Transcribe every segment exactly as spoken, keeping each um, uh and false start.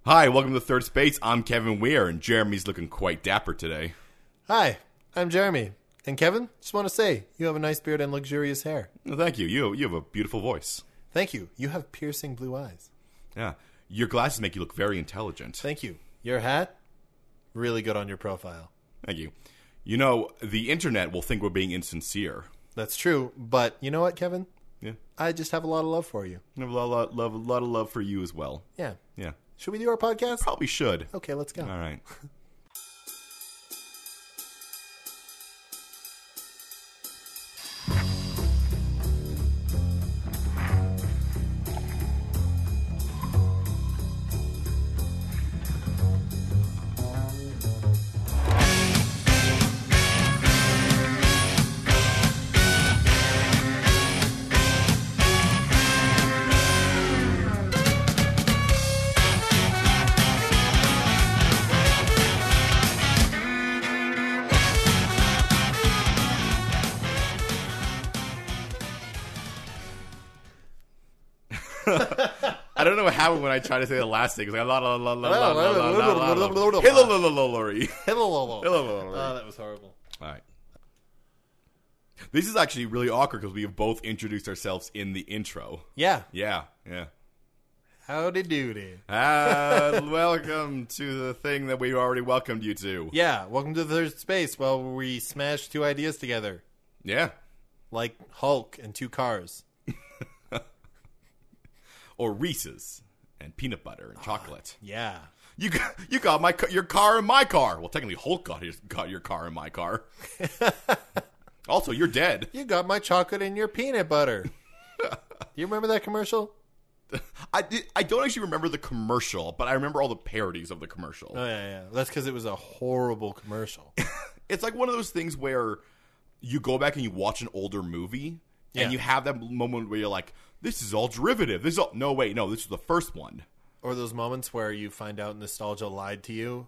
Hi, welcome to Third Space. I'm Kevin Weir, and Jeremy's looking quite dapper today. Hi, I'm Jeremy. And Kevin, just want to say, you have a nice beard and luxurious hair. Well, thank you. You you have a beautiful voice. Thank you. You have piercing blue eyes. Yeah. Your glasses make you look very intelligent. Thank you. Your hat, really good on your profile. Thank you. You know, the internet will think we're being insincere. That's true, but you know what, Kevin? Yeah. I just have a lot of love for you. I have a lot, lot, love, a lot of love for you as well. Yeah. Yeah. Should we do our podcast? Probably should. Okay, let's go. All right. I don't know what happened when I tried to say the last thing. It was like, la la la la la la la la la. Hillary. Oh, that was horrible. All right. This is actually really awkward because we have both introduced ourselves in the intro. Yeah. Yeah, yeah. Howdy doody. And welcome to the thing that we already welcomed you to. Yeah, welcome to the Third Space, where we smash two ideas together. Yeah. Like Hulk and two cars. Or Reese's and peanut butter and chocolate. Yeah. You got, you got my your car in my car. Well, technically Hulk got his, got your car in my car. Also, you're dead. You got my chocolate in your peanut butter. You remember that commercial? I did, I don't actually remember the commercial, but I remember all the parodies of the commercial. Oh, yeah, yeah. That's because it was a horrible commercial. It's like one of those things where you go back and you watch an older movie, and Yeah. you have that moment where you're like, this is all derivative. This is all... No, wait, no, this is the first one. Or those moments where you find out nostalgia lied to you.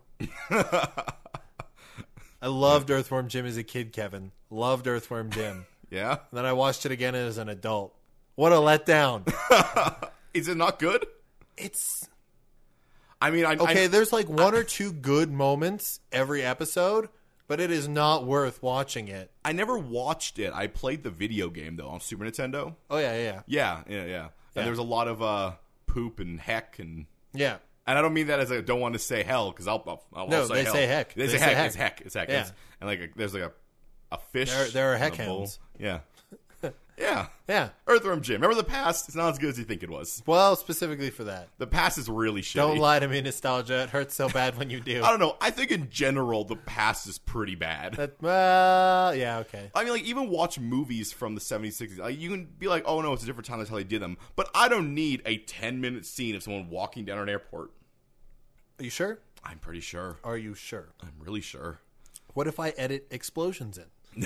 I loved Earthworm Jim as a kid, Kevin. Loved Earthworm Jim. Yeah? And then I watched it again as an adult. What a letdown. Is it not good? It's... I mean, I... Okay, I, there's like one or two good moments every episode, but it is not worth watching it. I never watched it. I played the video game, though, on Super Nintendo. Oh, yeah, yeah. Yeah, yeah, yeah. And Yeah. there was a lot of uh, poop and heck and... Yeah. And I don't mean that as I don't want to say hell, because I'll, I'll, I'll No, say they hell. say heck. They, They say, say heck. heck. It's heck. It's heck. Yeah. It's, and like a, there's like a a fish. There- there are heck and a bull. hounds. Yeah. Yeah. Yeah. Earthworm Jim. Remember the past? It's not as good as you think it was. Well, specifically for that. The past is really shitty. Don't lie to me, nostalgia. It hurts so bad when you do. I don't know. I think in general, the past is pretty bad. That, well, yeah, okay. I mean, like, even watch movies from the seventies, sixties. Like, you can be like, oh, no, it's a different time. That's how they did them. But I don't need a ten-minute scene of someone walking down an airport. Are you sure? I'm pretty sure. Are you sure? I'm really sure. What if I edit explosions in?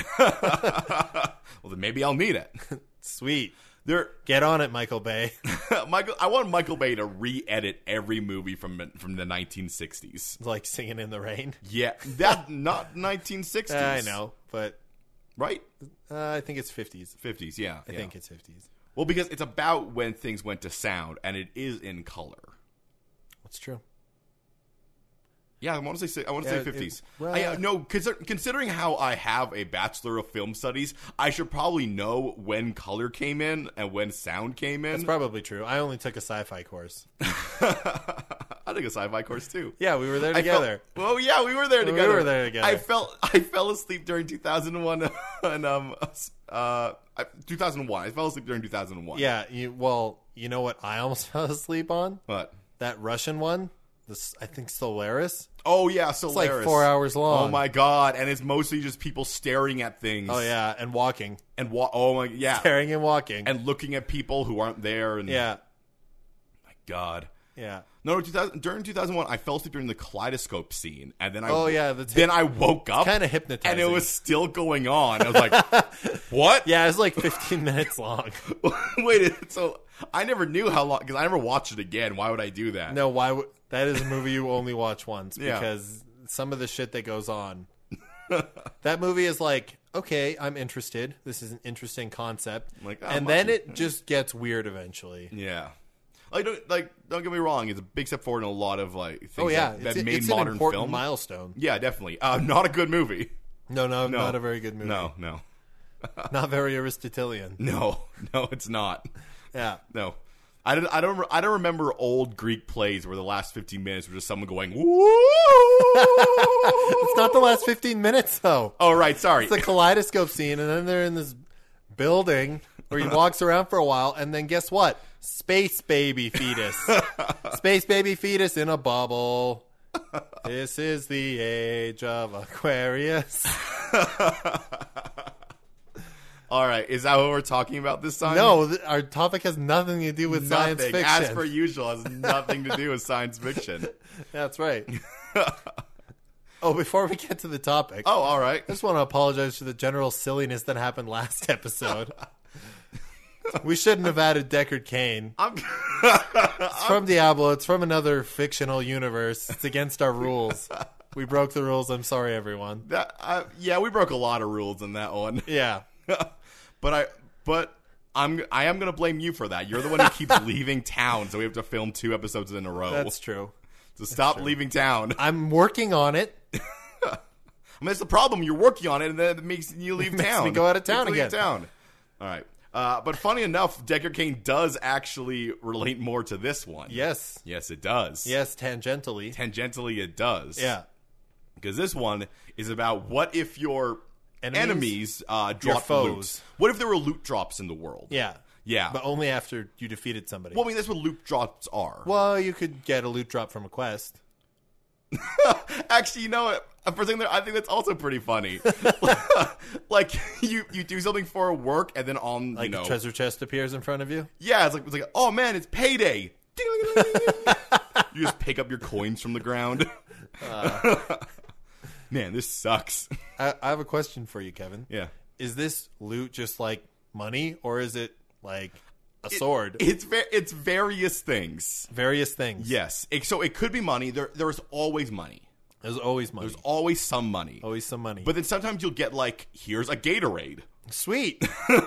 Well, then maybe I'll need it. Sweet. There, Get on it, Michael Bay. Michael. I want Michael Bay to re-edit every movie from from the nineteen sixties. Like Singing in the Rain. Yeah, that not nineteen sixties. I know, but right? uh, I think it's fifties. Fifties. Yeah, I yeah. think it's fifties. Well, because it's about when things went to sound, and it is in color. That's true. Yeah, I want to say I want to Yeah, say fifties. it- well, I, uh, no, consider, considering how I have a bachelor of film studies, I should probably know when color came in and when sound came in. That's probably true. I only took a sci-fi course. I took a sci-fi course too. Yeah, we were there I felt- together. well, yeah, we were there We together. were there together. I felt I fell asleep during two thousand one and um uh two thousand one. I fell asleep during two thousand one. Yeah, you, well, you know what I almost fell asleep on? What? That Russian one. This, I think Solaris. Oh yeah, It's Solaris. like four hours long. Oh my god, and it's mostly just people staring at things. Oh yeah, and walking, And wa- oh my yeah. staring and walking. And looking at people who aren't there and yeah, my god. yeah. No, two thousand, during two thousand one, I fell asleep during the kaleidoscope scene, and then I Oh, yeah, that's- then I woke up, kinda hypnotizing. and it was still going on. I was like, "What? Yeah, it's like fifteen minutes long. Wait, so I never knew how long because I never watched it again. Why would I do that? No, why would that is a movie you only watch once Yeah. because some of the shit that goes on. That movie is like, okay, I'm interested. This is an interesting concept. Like, oh, and I'm then watching- it just gets weird eventually. Yeah. Like, don't, like, don't get me wrong. It's a big step forward in a lot of like things Oh yeah, that, that it's, made it's modern an important film. milestone. Yeah, definitely. Uh, not a good movie. No, no, No. not a very good movie. No, no, Not very Aristotelian. no, no. It's not. Yeah. No. I don't, I don't. re- I don't remember old Greek plays where the last fifteen minutes were just someone going woo. It's not the last fifteen minutes though. Oh right, sorry. It's the kaleidoscope scene, and then they're in this building where he walks around for a while, and then guess what? Space baby fetus. Space baby fetus in a bubble. This is the age of Aquarius. All right, is that what we're talking about this time? No, th- our topic has nothing to do with science Nothing. fiction. As per usual, has nothing to do with science fiction. That's right. Oh, before we get to the topic, Oh, all right. I just want to apologize for the general silliness that happened last episode. We shouldn't have added Deckard Cain. I'm, It's from Diablo. It's from another fictional universe. It's against our rules. We broke the rules. I'm sorry, everyone. that, uh, yeah, we broke a lot of rules in that one. Yeah. but I, but I'm, I am gonna blame you for that. You're the one who keeps leaving town, so we have to film two episodes in a row. That's true. So stop leaving town. I'm working on it. I mean, that's the problem. You're working on it, and then it makes you leave Makes town. me go out of town Makes you leave again. Town. All right. Uh, but funny enough, Deckard Cain does actually relate more to this one. Yes. Yes, it does. Yes, tangentially. Tangentially, it does. Yeah. Because this one is about what if your Enemies? enemies, uh, Your dropped foes. loot. What if there were loot drops in the world? Yeah. Yeah. But only after you defeated somebody. Well, I mean, that's what loot drops are. Well, you could get a loot drop from a quest. Actually, you know what? For something there, I think that's also pretty funny. Like you, you do something for work, and then on Like you know, a treasure chest appears in front of you. yeah, it's like it's like oh man, it's payday. You just pick up your coins from the ground. Uh. Man, this sucks. I, I have a question for you, Kevin. Yeah, Is this loot just like money, or is it like a sword? it's va- it's various things. Various things. Yes, it, so it could be money. There, there's always money. There's always money. There's always some money. always some money. But then sometimes you'll get like, here's a Gatorade. Sweet.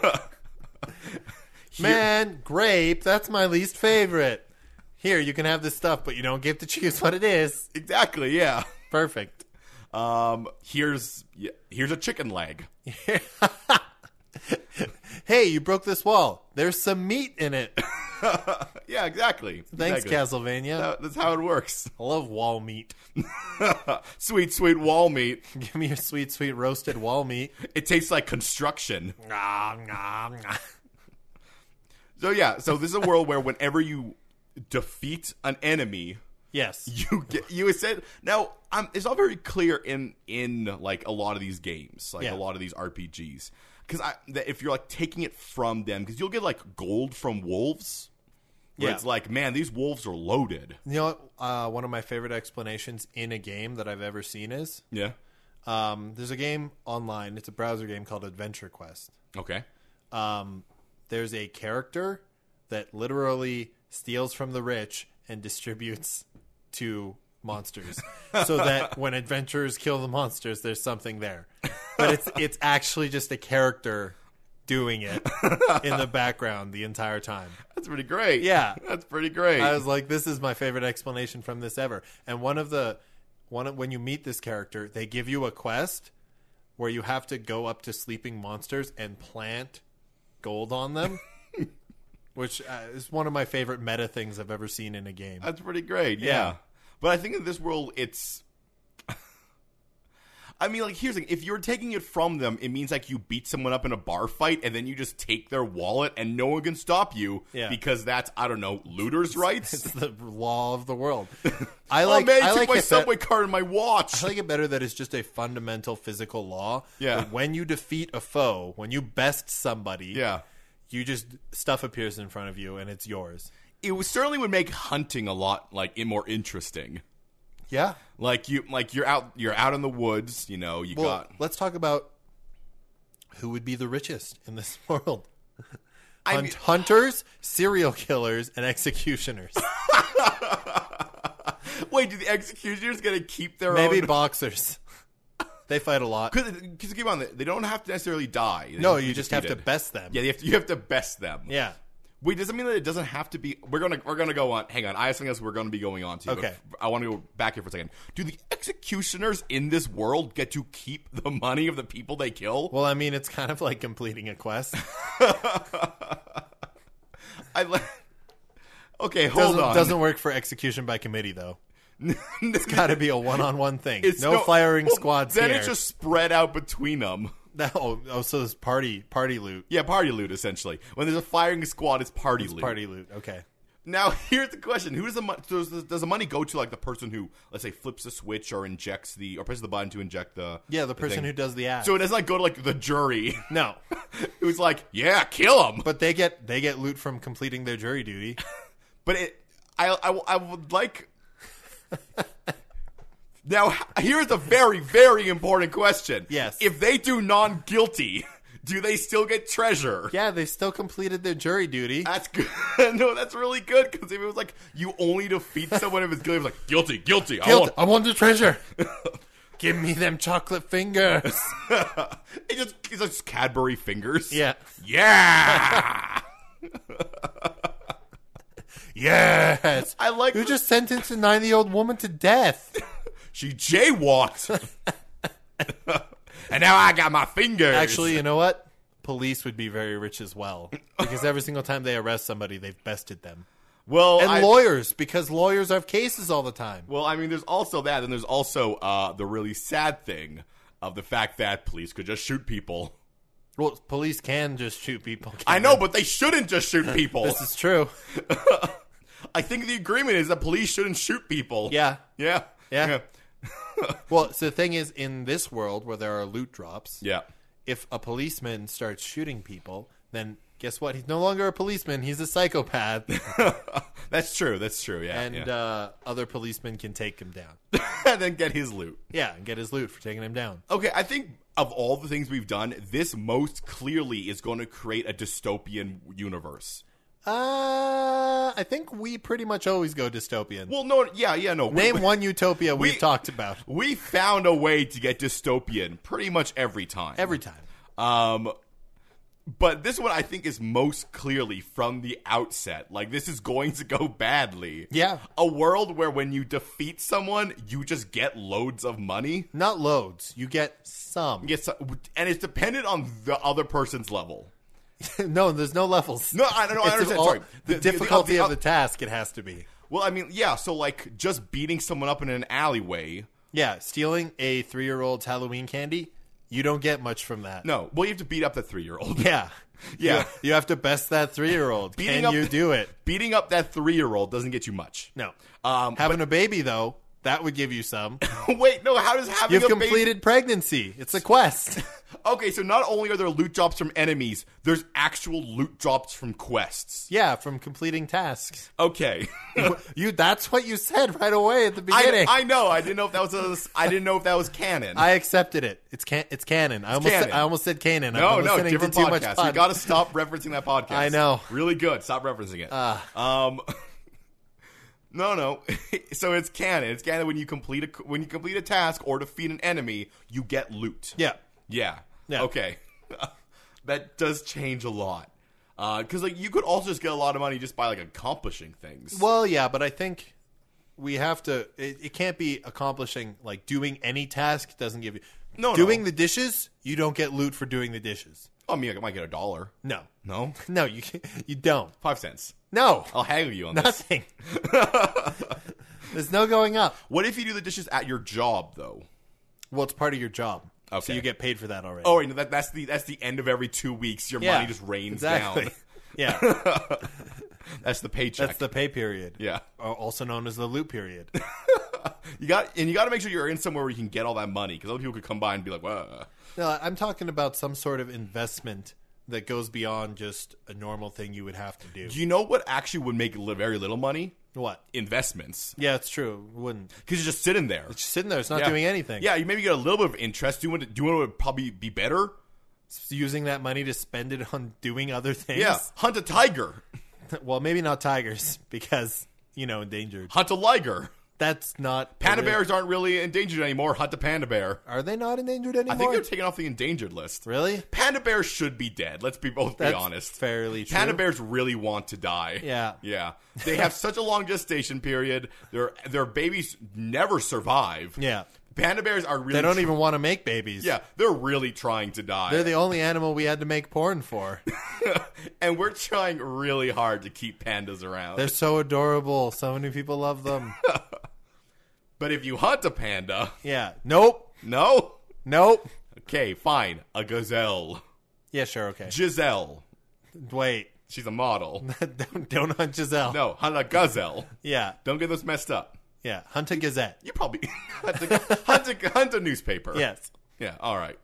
Man, grape, that's my least favorite. Here, you can have this stuff, but you don't get to choose what it is. Exactly. Yeah. Perfect. Um. Here's yeah, here's a chicken leg. Hey, you broke this wall. There's some meat in it. Yeah. Exactly. Thanks, exactly. Castlevania. That- that's how it works. I love wall meat. Sweet, sweet wall meat. Give me your sweet, sweet roasted wall meat. It tastes like construction. Nom, nom, nom. So yeah. So this is a world where whenever you defeat an enemy, Yes. you get you said now. Um, it's not very clear in in like a lot of these games, like Yeah. a lot of these R P Gs, because I that if you're like taking it from them, because you'll get like gold from wolves. Where Yeah. it's like, man, these wolves are loaded. You know what? Uh, one of my favorite explanations in a game that I've ever seen is Yeah. um, there's a game online. It's a browser game called Adventure Quest. Okay. Um, there's a character that literally steals from the rich and distributes to monsters, so that when adventurers kill the monsters, there's something there. But it's it's actually just a character doing it in the background the entire time. That's pretty great. Yeah. That's pretty great. I was like, this is my favorite explanation from this ever. And one of the one of, when you meet this character, they give you a quest where you have to go up to sleeping monsters and plant gold on them, which uh, is one of my favorite meta things I've ever seen in a game. That's pretty great. Yeah. Yeah. But I think in this world, it's. I mean, like, here's the thing. If you're taking it from them, it means, like, you beat someone up in a bar fight, and then you just take their wallet, and no one can stop you. Yeah. Because that's, I don't know, looters' rights? It's the law of the world. I Oh, like. man, you I took like my it subway bet- card and my watch. I like it better that it's just a fundamental physical law. Yeah. That when you defeat a foe, when you best somebody, Yeah. you just stuff appears in front of you and it's yours. It was, certainly would make hunting a lot, like, more interesting. Yeah. Like, you, like you're out you're out in the woods, you know, you Well, got... let's talk about who would be the richest in this world. I Hunt- mean- hunters, serial killers, and executioners. Wait, do the executioners get to keep their Maybe own... boxers. They fight a lot. Because keep on, they don't have to necessarily die. They No, have to you be just have to defeated. best them. Yeah, you have to, you have to best them. Yeah. Wait, does it mean that it doesn't have to be? We're gonna we're gonna go on. Hang on, I have something else we're gonna be going on to. Okay. But I want to go back here for a second. Do the executioners in this world get to keep the money of the people they kill? Well, I mean, it's kind of like completing a quest. I le- okay, hold doesn't, on. Doesn't work for execution by committee though. It's got to be a one-on-one thing. It's no, firing well, squads Then here. it's just spread out between them. No, oh, oh, so it's party party loot. Yeah, party loot essentially. When there's a firing squad, it's party It's loot. party loot. Okay. Now, Here's the question: Who does the money? Does, does the money go to? Like the person who, let's say, flips a switch or injects the, or presses the button to inject the. Yeah, the person thing? who does the act. So it doesn't like go to like the jury. No, It was like, yeah, kill him. but they get they get loot from completing their jury duty. But it, I, I, I would like. Now, here's a very, very important question. Yes. If they do non-guilty, do they still get treasure? Yeah, they still completed their jury duty. That's good. No, that's really good, because if it was like, you only defeat someone if it's guilty, it was like, guilty, guilty. I Guilt- want... I want the treasure. Give me them chocolate fingers. it just, it's just Cadbury fingers. Yeah. Yeah! Yes. I like... You just sentenced a ninety-year-old woman to death. She jaywalked. And now I got my fingers. Actually, you know what? Police would be very rich as well. Because every single time they arrest somebody, they've bested them. well, And I, lawyers, because lawyers have cases all the time. well, I mean, there's also that, and there's also uh, the really sad thing of the fact that police could just shoot people. Well, police can just shoot people. I know, but they shouldn't just shoot people. This is true. I think the agreement is that police shouldn't shoot people. Yeah. Yeah. Yeah. Well, so the thing is, in this world where there are loot drops, Yeah. if a policeman starts shooting people, then guess what? He's no longer a policeman. He's a psychopath. That's true. That's true. Yeah. And yeah. uh, other policemen can take him down. and then get his loot. Yeah, and get his loot for taking him down. Okay, I think of all the things we've done, this most clearly is going to create a dystopian universe. Uh, I think we pretty much always go dystopian. Well, no, yeah, yeah, no. Name we, one utopia we've we- talked about. We found a way to get dystopian pretty much every time. Every time. Um, but this one I think is most clearly from the outset. Like, this is going to go badly. Yeah. A world where when you defeat someone, you just get loads of money. Not loads. You get some. You get some, and it's dependent on the other person's level. No, there's no levels. No, I don't know. I It's understand. all- Sorry. The, The- the- difficulty the- of the task, it has to be. Well, I mean, yeah, so, like, just beating someone up in an alleyway. Yeah, stealing a three-year-old's Halloween candy, you don't get much from that. No. Well, you have to beat up that three-year-old. Yeah. Yeah. You, you have to best that three-year-old. Beating Can up- you do it? Beating up that three-year-old doesn't get you much. No. Um, Having a baby, though, that would give you some. Wait, no, how does having You've a completed pregnancy. It's a quest. baby... Okay, so not only are there loot drops from enemies, there's actual loot drops from quests. Yeah, from completing tasks. Okay. You that's what you said right away at the I, beginning. I know. I didn't know if that was a, I didn't know if that was canon. I accepted it. It's can it's canon. I almost canon. Said, I almost said canon. no, I've been no, listening different to too much podcast. pod- You got to stop referencing that podcast. I know. Really good. Stop referencing it. Uh. Um, no, no. So it's canon. It's canon when you complete a when you complete a task or defeat an enemy, you get loot. Yeah. Yeah. Yeah. Okay. That does change a lot. Because like you could also just get a lot of money just by like accomplishing things. Well, yeah, but I think we have to. It, it can't be accomplishing like doing any task doesn't give you. No, doing no. the dishes, you don't get loot for doing the dishes. I mean, I might get a dollar. No, No, no, you can't- you don't. five cents. No, I'll haggle you on this. nothing. There's no going up. What if you do the dishes at your job though? Well, it's part of your job, so Okay. you get paid for that already. Oh, wait, no, that, that's the that's the end of every two weeks. Your yeah, money just rains exactly. down. Yeah, That's the paycheck. that's the pay period. yeah. Al- also known as the loot period. You got and you got to make sure you're in somewhere where you can get all that money because other people could come by and be like, "Whoa." No, I'm talking about some sort of investment that goes beyond just a normal thing you would have to do. Do you know what actually would make li- very little money? What? Investments. Yeah, it's true. It wouldn't. Because you're just sitting there. It's just sitting there. It's not Yeah. doing anything. Yeah, you maybe get a little bit of interest. Do you want to, do you want it would probably be better? It's using that money to spend it on doing other things. Yeah. Hunt a tiger. Well, maybe not tigers because, you know, endangered. Hunt a liger. That's not... Panda a real- bears aren't really endangered anymore. Hunt a panda bear. Are they not endangered anymore? I think they're taken off the endangered list. Really? Panda bears should be dead. Let's be both That's be honest. fairly true. Panda bears really want to die. Yeah. Yeah. They have such a long gestation period. Their their babies never survive. Yeah. Panda bears are really They don't tr- even want to make babies. Yeah, they're really trying to die. They're the only animal we had to make porn for. And we're trying really hard to keep pandas around. They're so adorable. So many people love them. But if you hunt a panda, Yeah. Nope. no? Nope. Okay, fine. A gazelle. Yeah, sure, okay. Giselle. Wait. She's a model. don't, don't hunt Giselle. No, hunt a gazelle. Yeah. Don't get those messed up. Yeah. Hunt a gazette. You probably hunt a, hunt a, hunt a newspaper. Yes. Yeah, all right.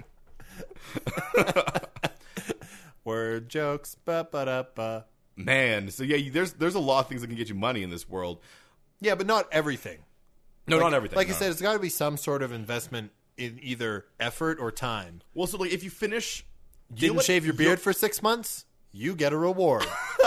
Word jokes. Ba-ba-da-ba. Man, so yeah, you- there's there's a lot of things that can get you money in this world. Yeah, but not everything. No, Like- not everything. Like no. I said, it's got to be some sort of investment in either effort or time. Well, so like if you finish, you know Didn't what? shave your You'll- beard for six months? You get a reward.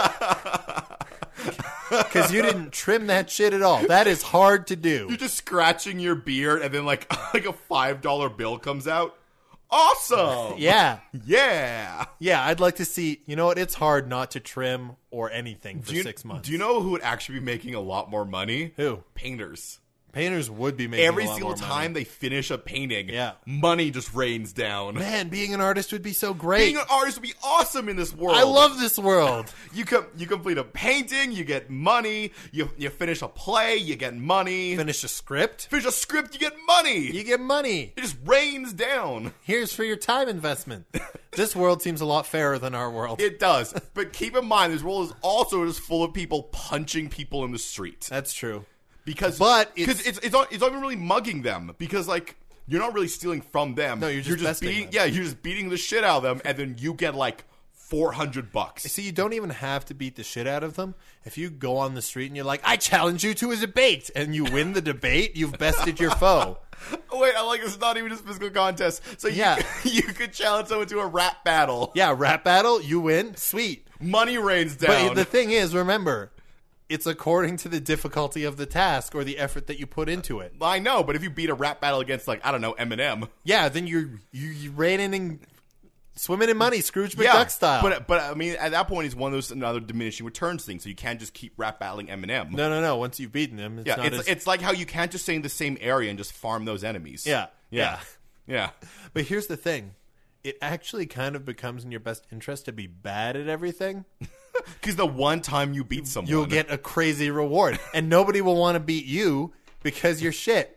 Because you didn't trim that shit at all. That is hard to do. You're just scratching your beard, and then like like a five dollar bill comes out. Awesome. Yeah. Yeah. Yeah, I'd like to see, you know what? It's hard not to trim or anything for Do you, six months. do you know who would actually be making a lot more money? Who? Painters. Painters would be making Every a lot single more time money. they finish a painting, Yeah. money just rains down. Man, being an artist would be so great. Being an artist would be awesome in this world. I love this world. You com- you complete a painting, you get money. You you finish a play, you get money. Finish a script, Finish a script, you get money. you get money. It just rains down. Here's for your time investment. This world seems a lot fairer than our world. It does. But keep in mind, this world is also just full of people punching people in the street. That's true. Because But because it's- it's it's not, it's not even really mugging them, because like you're not really stealing from them. No, you're just besting beating them. yeah, you're just beating the shit out of them, and then you get like four hundred bucks. See, you don't even have to beat the shit out of them. If you go on the street and you're like, I challenge you to a debate, and you win the debate, you've bested your foe. Oh, wait, I like this. It's not even just physical contest. So you, Yeah. you could challenge someone to a rap battle. Yeah, rap battle, you win, sweet. Money rains down. But the thing is, remember, it's according to the difficulty of the task or the effort that you put into it. I know, but if you beat a rap battle against like I don't know Eminem, Yeah, then you're you, you raining and swimming in money, Scrooge McDuck yeah, style. But but I mean, at that point, it's one of those another diminishing returns thing. So you can't just keep rap battling Eminem. no, no, no. Once you've beaten him, it's yeah, not it's as, it's like how you can't just stay in the same area and just farm those enemies. yeah, yeah, yeah. But here's the thing: it actually kind of becomes in your best interest to be bad at everything. Because the one time you beat someone, You'll get a crazy reward, and nobody will want to beat you because you're shit.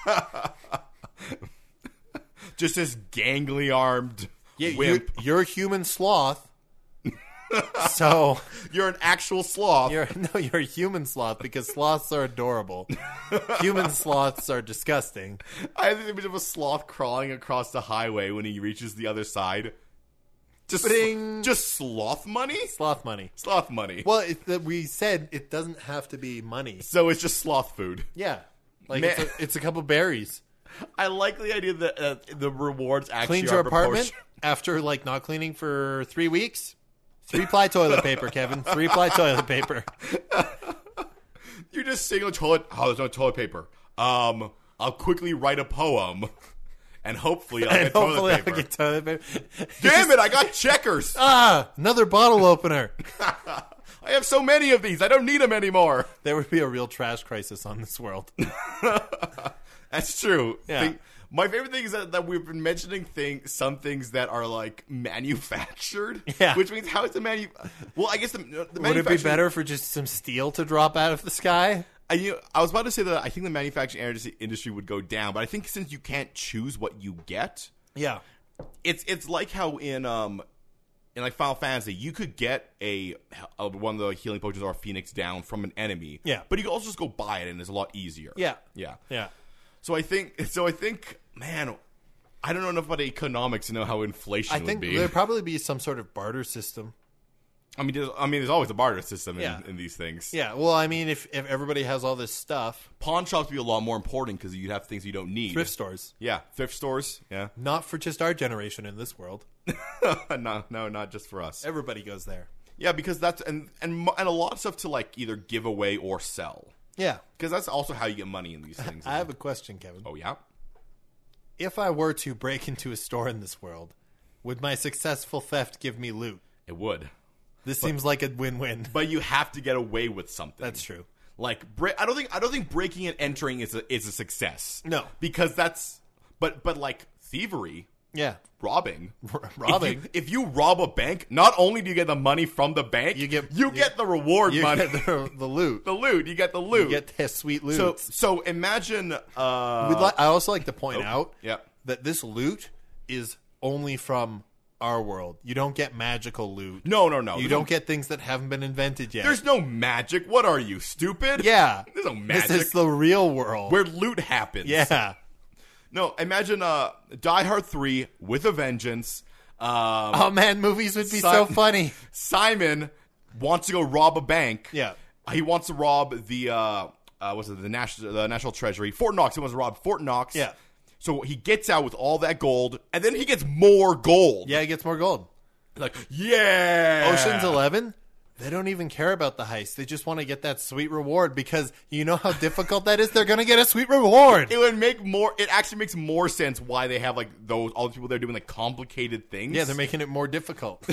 just this gangly armed Yeah, you're, wimp. you're a human sloth. So You're an actual sloth. you're no, you're a human sloth because sloths are adorable. Human sloths are disgusting. I have this image of a sloth crawling across the highway when he reaches the other side. Just, Ba-ding. just sloth money? Sloth money. Sloth money. Well, it, that we said it doesn't have to be money. So it's just sloth food. Yeah, like Man. it's a, it's a couple berries. I like the idea that uh, the rewards actually Cleaned are your apartment proportion- after like not cleaning for three weeks. Three ply toilet paper, Kevin. Three ply toilet paper. You're just sitting on the toilet. Oh, there's no toilet paper. Um, I'll quickly write a poem, and hopefully I'll And get hopefully toilet I'll paper. get toilet paper. Damn it! I got checkers. Ah, another bottle opener. I have so many of these. I don't need them anymore. There would be a real trash crisis on this world. That's true. Yeah. Thing- my favorite thing is that, that we've been mentioning things, some things that are like manufactured. Yeah. Which means how is the manu? Well, I guess the, the Would it be manufacturing- better for just some steel to drop out of the sky? I, you know, I was about to say that I think the manufacturing industry- industry would go down, but I think since you can't choose what you get, Yeah. it's it's like how in um in like Final Fantasy you could get a, a one of the healing potions or a Phoenix down from an enemy. Yeah. But you can also just go buy it and it's a lot easier. Yeah. Yeah. Yeah. So I think so I think man, I don't know enough about economics to know how inflation I would think be. there'd probably be some sort of barter system. I mean, there's, I mean, there's always a barter system in, Yeah. in these things. Yeah, well, I mean, if, if everybody has all this stuff, Pawn shops would be a lot more important because you'd have things you don't need. thrift stores. Yeah, thrift stores. Yeah, Not for just our generation in this world. no, no, not just for us. Everybody goes there. Yeah, because that's and and mo- and a lot of stuff to like either give away or sell. Yeah. Because that's also how you get money in these things. I have a question, Kevin. Oh, yeah? If I were to break into a store in this world, would my successful theft give me loot? It would. This but, seems like a win-win. But you have to get away with something. That's true. Like, bre- I don't think I don't think breaking and entering is a, is a success. No. Because that's... But, but like, thievery... Yeah. Robbing. R- robbing. If you, if you rob a bank, not only do you get the money from the bank, you get you, you get the reward you money. Get the, the loot. The loot. You get the loot. You get the sweet loot. So, so imagine... Uh, We'd li- I also like to point oh, out yeah. that this loot is only from our world. You don't get magical loot. No, no, no. You There's don't no, get things that haven't been invented yet. There's no magic. What are you, stupid? Yeah. There's no magic. This is the real world. Where loot happens. Yeah. No, imagine uh, Die Hard three with a vengeance. Um, oh, man, movies would be Si- so funny. Simon wants to go rob a bank. Yeah. He wants to rob the, uh, uh, what's it, the National, the National Treasury. Fort Knox. He wants to rob Fort Knox. Yeah. So he gets out with all that gold, and then he gets more gold. Yeah, he gets more gold. Like, yeah. Ocean's Eleven, they don't even care about the heist. They just want to get that sweet reward because you know how difficult that is? They're going to get a sweet reward. It would make more, it actually makes more sense why they have, like, those, all the people there doing, like, complicated things. Yeah, they're making it more difficult.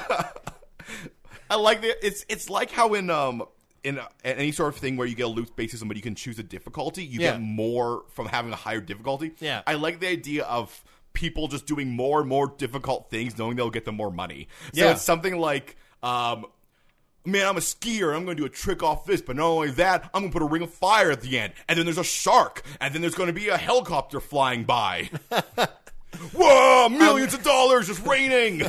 I like that. It's, it's like how in, um, in uh, any sort of thing where you get a loot based system, but you can choose a difficulty, you Yeah. get more from having a higher difficulty. Yeah. I like the idea of people just doing more and more difficult things, knowing they'll get them more money. So Yeah. it's something like, um, man, I'm a skier, and I'm going to do a trick off this, but not only that, I'm going to put a ring of fire at the end, and then there's a shark, and then there's going to be a helicopter flying by. Whoa, millions um, of dollars just raining!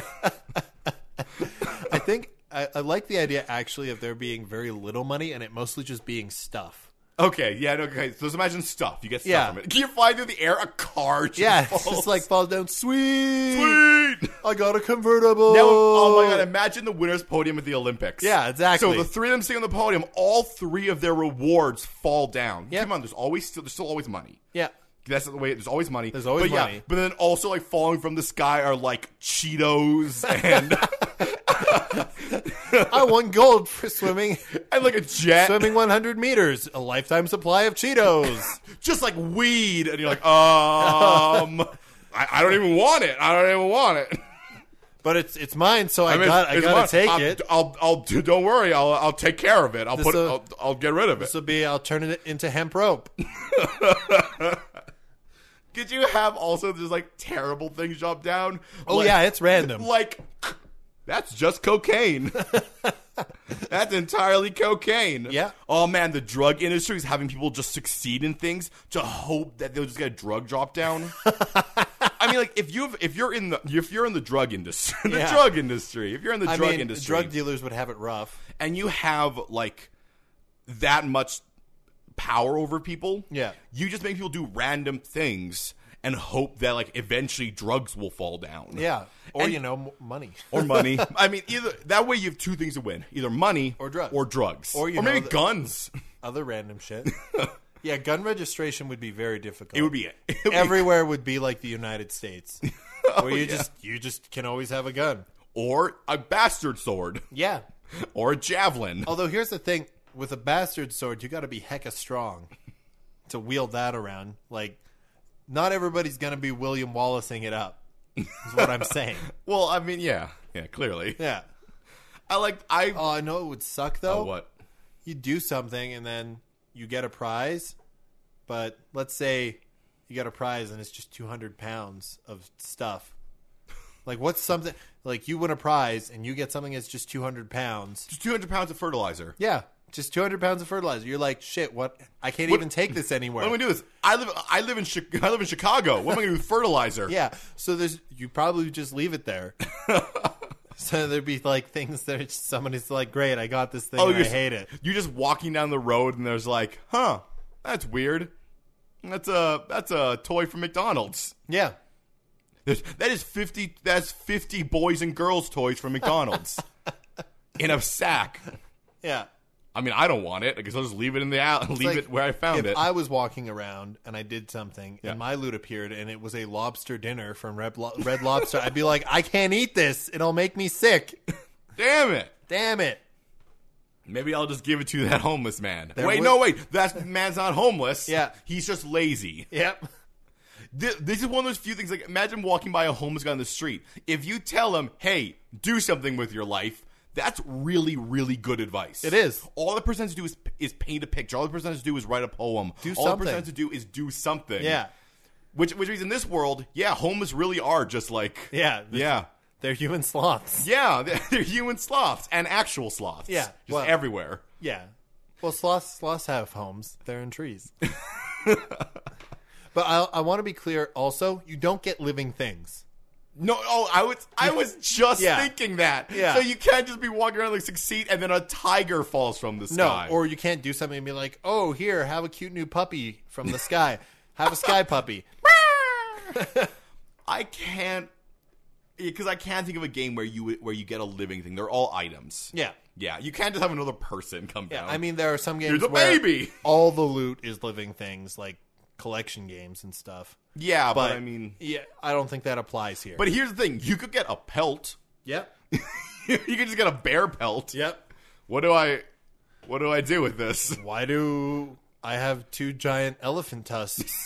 I think, I, I like the idea, actually, of there being very little money, and it mostly just being stuff. Okay, yeah, no, okay. So just imagine stuff. You get stuff Yeah. from it. Can you fly through the air? A car just Yeah, falls. it's just like falls down. Sweet! Sweet! I got a convertible! Now, oh my god, imagine the winner's podium at the Olympics. Yeah, exactly. So the three of them sitting on the podium, all three of their rewards fall down. Yep. Come on, there's always still, there's still always money. Yeah. That's the way. There's always money. There's always but money. Yeah, but then also like falling from the sky are like Cheetos and I won gold for swimming. and like a jet, Swimming one hundred meters. A lifetime supply of Cheetos. just like weed, and you're like, um, I, I don't even want it. I don't even want it. But it's it's mine, so I, I mean, got I it's gotta mine. take I'll, it. I'll, I'll, don't worry. I'll, I'll take care of it. I'll put, This'll- I'll, I'll get rid of it. This will be. I'll turn it into hemp rope. Could you have also just like terrible things drop down? Oh Like- yeah, it's random. Like, that's just cocaine. That's entirely cocaine. Yeah. Oh man, the drug industry is having people just succeed in things to hope that they'll just get a drug drop down. I mean, like if you if you're in the if you're in the drug industry, the Yeah. drug industry, if you're in the I drug mean, industry, drug dealers would have it rough. and you have like that much power over people, Yeah. you just make people do random things and hope that like eventually drugs will fall down. Yeah, or And- you know, m- money. Or money. I mean, either that way you have two things to win: either money Or drugs. or drugs, Or, you or know, maybe the- guns. Other random shit. Yeah, gun registration would be very difficult. It would be it. It would be- Everywhere would be like the United States, where you yeah. just you just can always have a gun. or a bastard sword, Yeah. or a javelin. Although here's the thing: with a bastard sword, you got to be hecka strong to wield that around. Like, not everybody's gonna be William Wallacing it up. Is what I'm saying. Well, I mean, yeah, yeah, clearly. Yeah. I like I. Oh, I know it would suck though. oh, what? You do something and then you get a prize, but let's say you get a prize and it's just two hundred pounds of stuff. Like, what's something like you win a prize and you get something that's just two hundred pounds? Just two hundred pounds of fertilizer. Yeah, just two hundred pounds of fertilizer. You're like, shit, what? I can't What- even take this anywhere. What am I do this? I live. I live in. Chi- I live in Chicago. What am I going to do with fertilizer? Yeah, so there's you probably just leave it there. So there'd be like things that are just, somebody's like, great, I got this thing Oh, and I you're hate it. You're just walking down the road and there's like, huh, that's weird. That's a that's a toy from McDonald's. Yeah. There's, that is fifty. That's fifty boys and girls toys from McDonald's in a sack. Yeah. I mean, I don't want it. I guess I'll just leave it in the out. Leave like, it where I found if it. I was walking around and I did something Yeah. and my loot appeared and it was a lobster dinner from Red, Lo- Red Lobster, I'd be like, I can't eat this. It'll make me sick. Damn it! Damn it. Maybe I'll just give it to that homeless man. There wait, would- no, wait. That man's not homeless. Yeah. He's just lazy. Yep. This, this is one of those few things, like, imagine walking by a homeless guy on the street. If you tell him, hey, do something with your life, that's really, really good advice. It is. All the person has to do is, is paint a picture. All the person has to do is write a poem. Do All the something. person has to do is do something. Yeah. Which, which means in this world, yeah, homeless really are just like... Yeah. Yeah. They're human sloths. Yeah, they're, they're human sloths and actual sloths. Yeah, Just well- everywhere. Yeah. Well, sloths, sloths have homes. They're in trees. But I, I want to be clear also, you don't get living things. No, oh, I was I was just Yeah. thinking that. Yeah. So you can't just be walking around like succeed and then a tiger falls from the No, sky. or you can't do something and be like, oh, here, have a cute new puppy from the sky. Have a sky puppy. I can't because I can't think of a game where you where you get a living thing. They're all items. Yeah. Yeah, you can't just have another person come Yeah, down. I mean, there are some games Here's a where baby. all the loot is living things, like collection games and stuff. yeah, but, But I mean, yeah, I don't think that applies here. but here's the thing: you could get a pelt. yep, You could just get a bear pelt. yep. What do I what do I do with this? Why do I have two giant elephant tusks?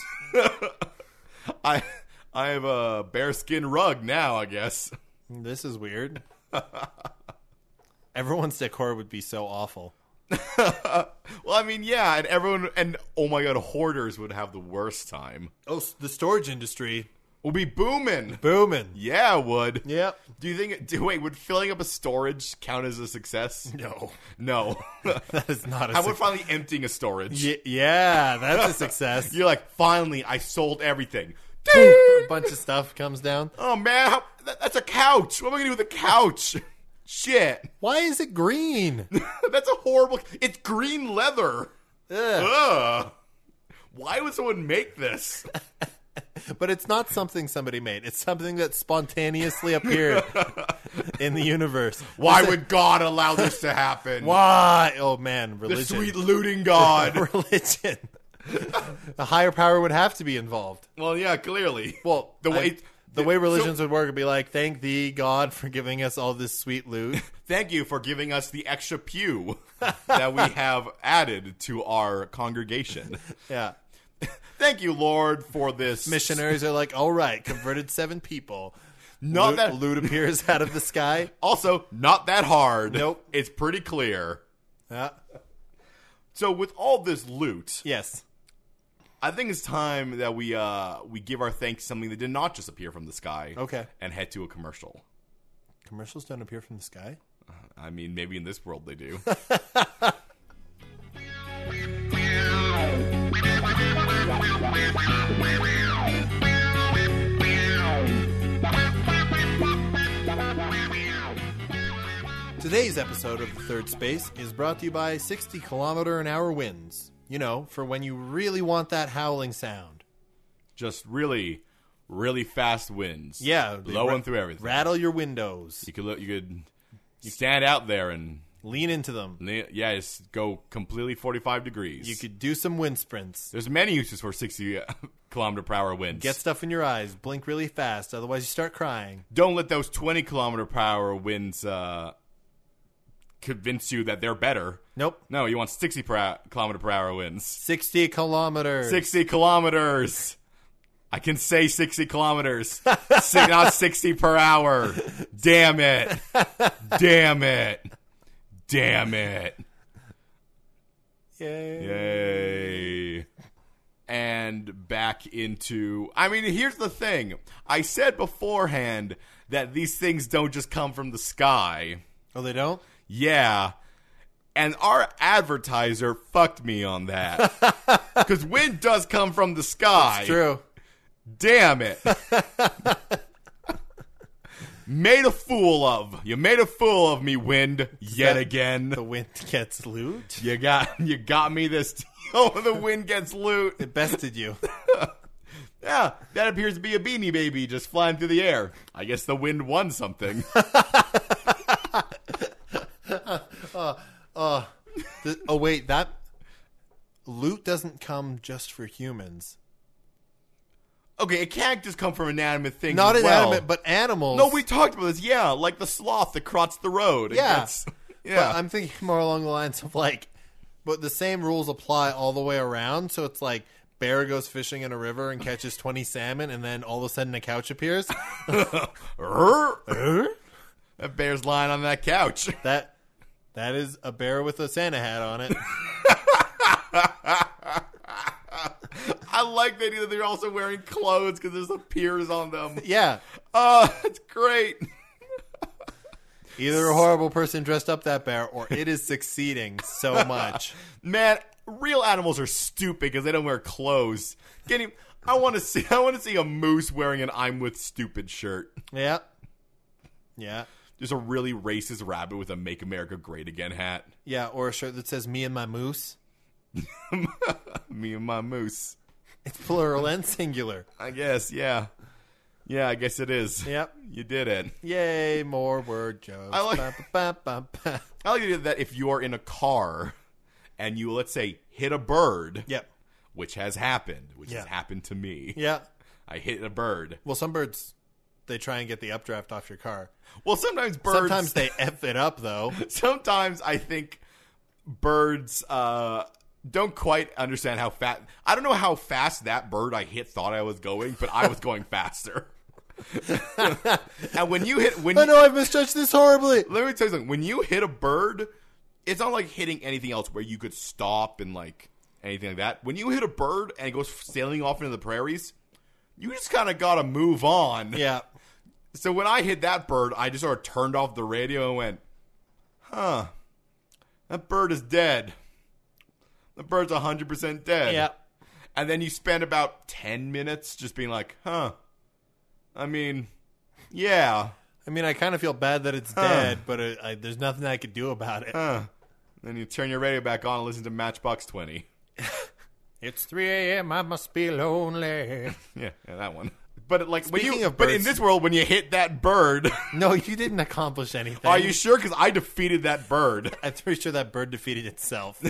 I I have a bearskin rug now, I guess. This is weird. Everyone's decor would be so awful. Well, I mean, yeah, and everyone, and oh my god, hoarders would have the worst time. Oh, s- the storage industry Will be booming. booming. Yeah, it would. Yep. Do you think? Do, wait, would filling up a storage count as a success? No, No. that is not a. How about suc- finally emptying a storage? Y- yeah, that's a success. You're like, finally, I sold everything. A bunch of stuff comes down. Oh man, how, that, that's a couch. What am I gonna do with a couch? Shit. Why is it green? That's a horrible. It's green leather. Ugh. Ugh. Why would someone make this? But it's not something somebody made. It's something that spontaneously appeared in the universe. Why It's would God allow this to happen? a- Why? Oh man, The religion. sweet looting God. Religion. A higher power would have to be involved. Well, yeah, clearly. Well, the way I- the way so- religions would work would be like, thank thee, God, for giving us all this sweet loot. Thank you for giving us the extra pew that we have added to our congregation. Yeah. Thank you, Lord, for this. Missionaries are like, all right, converted seven people. Not loot, that- loot appears out of the sky. Also, not that hard. Nope. It's pretty clear. Yeah. So, with all this loot, Yes. I think it's time that we uh, we give our thanks to something that did not just appear from the sky. Okay. And head to a commercial. Commercials don't appear from the sky? I mean, maybe in this world they do. Today's episode of The Third Space is brought to you by sixty kilometer an hour winds. You know, for when you really want that howling sound. Just really, really fast winds. Yeah. they blowing ra- through everything. Rattle your windows. You could look, you could stand out there and Lean into them. yeah, just go completely forty-five degrees. You could do some wind sprints. There's many uses for sixty kilometer per hour winds. Get stuff in your eyes. Blink really fast. Otherwise, you start crying. Don't let those twenty kilometer per hour winds uh, convince you that they're better. Nope. No, you want sixty per hour, kilometer per hour winds. sixty kilometers. sixty kilometers. I can say sixty kilometers, Si- not sixty per hour. Damn it. Damn it. Damn it. Yay. Yay. And back into... I mean, here's the thing. I said beforehand that these things don't just come from the sky. Oh, they don't? Yeah. And our advertiser fucked me on that. Because wind does come from the sky. True. Damn it. Made a fool of. You made a fool of me, wind, yet that- again. The wind gets loot. You got you got me this deal where the wind gets loot. It bested you. Yeah, that appears to be a Beanie Baby just flying through the air. I guess the wind won something. The- oh, wait. That loot doesn't come just for humans. Okay, it can't just come from inanimate things. Not as well. inanimate, but animals. No, we talked about this. Yeah, like the sloth that crossed the road. It Yeah. gets- Yeah. But I'm thinking more along the lines of like, but the same rules apply all the way around. So it's like bear goes fishing in a river and catches twenty salmon, and then all of a sudden a couch appears. That bear's lying on that couch. That that is a bear with a Santa hat on it. I like the idea that they're also wearing clothes because there's a piers on them. Yeah. Oh, that's great. Either a horrible person dressed up that bear, or it is succeeding so much. Man, real animals are stupid because they don't wear clothes. Can you, I want to see. I want to see a moose wearing an "I'm with stupid" shirt. Yeah. Yeah. Just a really racist rabbit with a "Make America Great Again" hat. Yeah, or a shirt that says "Me and my moose." Me and my moose. It's plural and singular. I guess, yeah. Yeah, I guess it is. Yep. You did it. Yay, more word jokes. I like- Ba, ba, ba, ba. I like the idea that if you are in a car and you, let's say, hit a bird, Yep. which has happened, which Yeah. has happened to me. Yeah. I hit a bird. Well, some birds, they try and get the updraft off your car. Well, sometimes birds... Sometimes they F it up, though. Sometimes I think birds uh, don't quite understand how fast... I don't know how fast that bird I hit thought I was going, but I was going faster. And when you hit... when I you, know I've misjudged this horribly. Let me tell you something. When you hit a bird, it's not like hitting anything else where you could stop and like anything like that. When you hit a bird and it goes sailing off into the prairies, you just kind of got to move on. Yeah. So when I hit that bird, I just sort of turned off the radio and went, huh, that bird is dead. The bird's one hundred percent dead. Yeah. And then you spend about ten minutes just being like, huh, I mean, yeah, I mean, I kind of feel bad that it's Huh. dead, but it, I, there's nothing I could do about it. huh. Then you turn your radio back on and listen to Matchbox twenty. It's three a.m. I must be lonely. Yeah, yeah, that one. But like when Speaking you, of but in birds- this world, when you hit that bird, No, you didn't accomplish anything. are you sure? Because I defeated that bird. I'm pretty sure that bird defeated itself.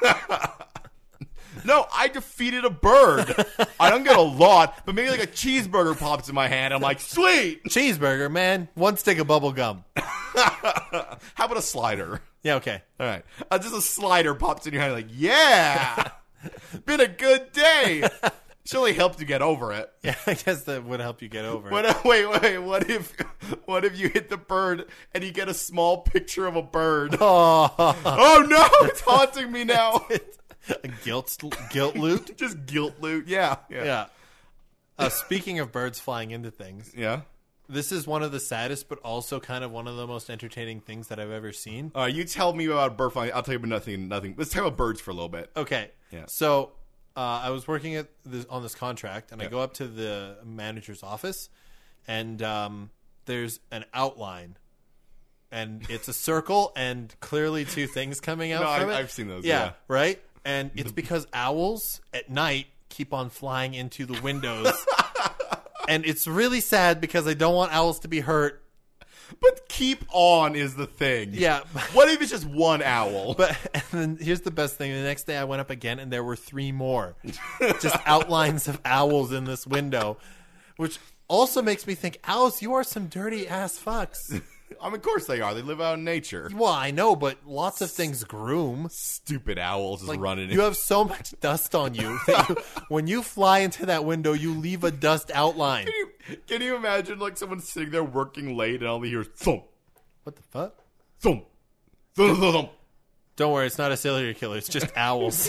No, I defeated a bird. I don't get a lot, but maybe like a cheeseburger pops in my hand. I'm like, sweet. Cheeseburger, man. One stick of bubble gum. How about a slider? Yeah, okay. All right, uh, just a slider pops in your hand. Like, yeah, been a good day. Surely helped you get over it. Yeah, I guess that would help you get over it. What, wait, wait. What if, what if you hit the bird and you get a small picture of a bird? Oh, Oh no, it's haunting me now. a guilt guilt loot. Just guilt loot. Yeah, yeah, Yeah. Uh, speaking of birds flying into things, yeah. this is one of the saddest, but also kind of one of the most entertaining things that I've ever seen. All right, you tell me about bird flying. I'll tell you about nothing. Nothing. Let's talk about birds for a little bit. Okay. Yeah. So uh, I was working at this, on this contract, and Yeah. I go up to the manager's office, and um, there's an outline, and it's a circle, and clearly two things coming out No, from I- it. I've seen those, Yeah, yeah. right. And it's because owls at night keep on flying into the windows, and it's really sad because I don't want owls to be hurt. But keep on is the thing. Yeah. What if it's just one owl? But and then here's the best thing: the next day I went up again, and there were three more, just outlines of owls in this window, which also makes me think, owls, you are some dirty ass fucks. I mean, of course they are. They live out in nature. Well, I know, but lots of things groom. Stupid owls just Like, running you in. have so much dust on you that you, when you fly into that window, you leave a dust outline. Can you, can you imagine like someone sitting there working late and all they hear is thump, What the fuck? thump, thump, thump, thump. Don't worry, it's not a serial killer. It's just owls.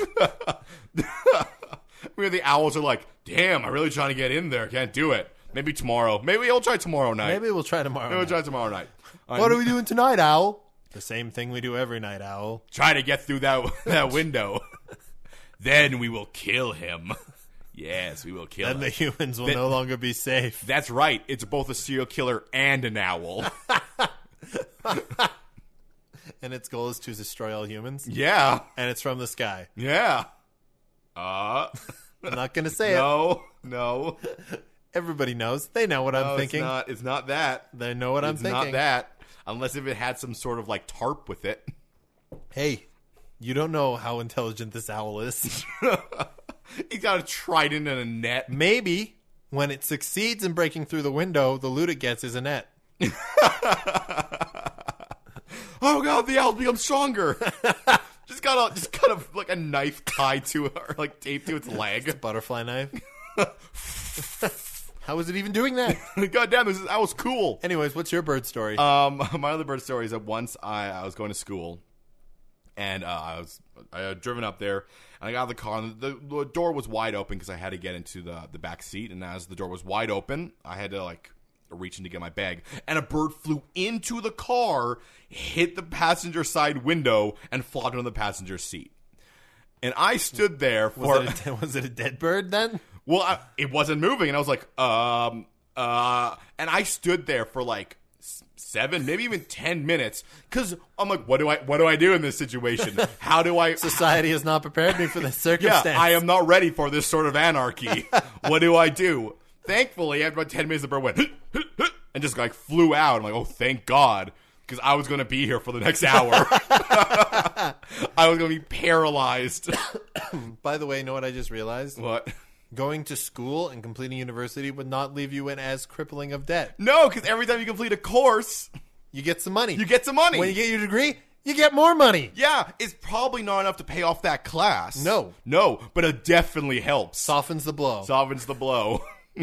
Where the owls are like, damn, I'm really trying to get in there. Can't do it. Maybe tomorrow. Maybe we'll try tomorrow night. Maybe we'll try tomorrow. Maybe we'll night. try tomorrow night. All What right, are we doing tonight, owl? The same thing we do every night, owl. try to get through that that window. Then we will kill him. Yes, we will kill Then him. the humans will Then- no longer be safe. That's right. It's both a serial killer and an owl. And its goal is to destroy all humans. Yeah. And it's from the sky. Yeah. Uh. I'm not going to say it. No. No. Everybody knows. They know what I'm No, thinking. It's not, it's not that. They know what I'm It's thinking. not that. Unless if it had some sort of like tarp with it. Hey, you don't know how intelligent this owl is. He's got a trident and a net. Maybe when it succeeds in breaking through the window, the loot it gets is a net. oh god, the owl's become stronger. just got a just got a like a knife tied to it, or like taped to its leg. Butterfly knife. How is it even doing that? God damn, this is, that was cool. Anyways, what's your bird story? Um, my other bird story is that once I, I was going to school, and uh, I was I had driven up there, and I got out of the car, and the, the door was wide open because I had to get into the the back seat, and as the door was wide open, I had to like reach in to get my bag, and a bird flew into the car, hit the passenger side window, and flopped on the passenger seat. And I stood there for. Was it a, was it a dead bird then? Well, I, it wasn't moving, and I was like, um, uh, and I stood there for like seven, maybe even ten minutes, because I'm like, what do I, what do I do in this situation? How do I? Society has not prepared me for this circumstance. Yeah, I am not ready for this sort of anarchy. What do I do? Thankfully, after about ten minutes, the bird went and just like flew out. I'm like, oh, thank God. Because I was going to be here for the next hour. I was going to be paralyzed. By the way, you know what I just realized? What? Going to school and completing university would not leave you in as crippling of debt. No, because every time you complete a course, you get some money. You get some money. When you get your degree, you get more money. Yeah, it's probably not enough to pay off that class. No. No, but it definitely helps. Softens the blow. Softens the blow.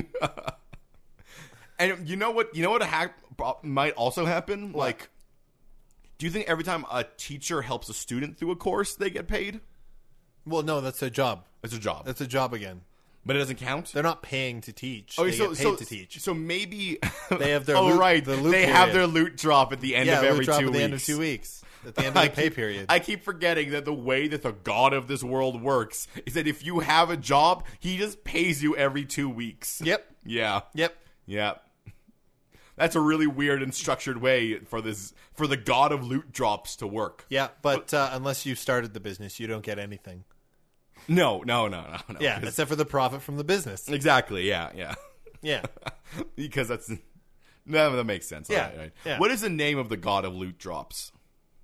And you know what? You know what a hack might also happen? What? Like, do you think every time a teacher helps a student through a course, they get paid? Well, no, that's their job. It's a job. That's a job again. But it doesn't count? They're not paying to teach. Okay, they so, get paid so, to teach. So maybe they have their oh, loot, right. the loot they period. have their loot drop at the end yeah, of every loot drop two at the weeks. end of two weeks. At the end of the pay keep, period. I keep forgetting that the way that the god of this world works is that if you have a job, he just pays you every two weeks. Yep. Yeah. Yep. Yeah. That's a really weird and structured way for this for the god of loot drops to work. Yeah, but uh, unless you started the business, you don't get anything. No, no, no, no, no. Yeah, except for the profit from the business. Exactly. Yeah, yeah. Yeah. Because that's no, that makes sense. Yeah, All right, all right. yeah. What is the name of the god of loot drops?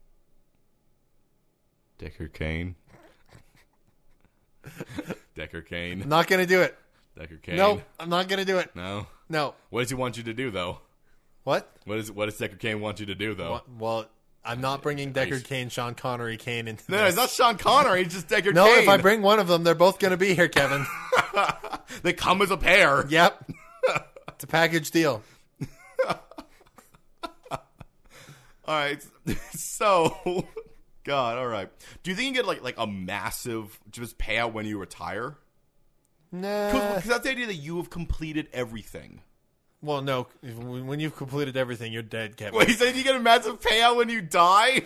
Decker Kane. Decker Kane. I'm not going to do it. Decker Kane. No, I'm not going to do it. No. No. What does he want you to do, though? What? What is what does Decker Kane want you to do, though? What? Well, I'm not bringing Deckard Kane, Sean Connery Kane into No, this. no, it's not Sean Connery. It's just Decker No, Kane. if I bring one of them, they're both going to be here, Kevin. They come as a pair. Yep. It's a package deal. All right. So, God, all right. Do you think you get like like a massive just payout when you retire? Nah. Because that's the idea that you have completed everything. Well, no. When you've completed everything, you're dead, Kevin. Wait, you said you get a massive payout when you die?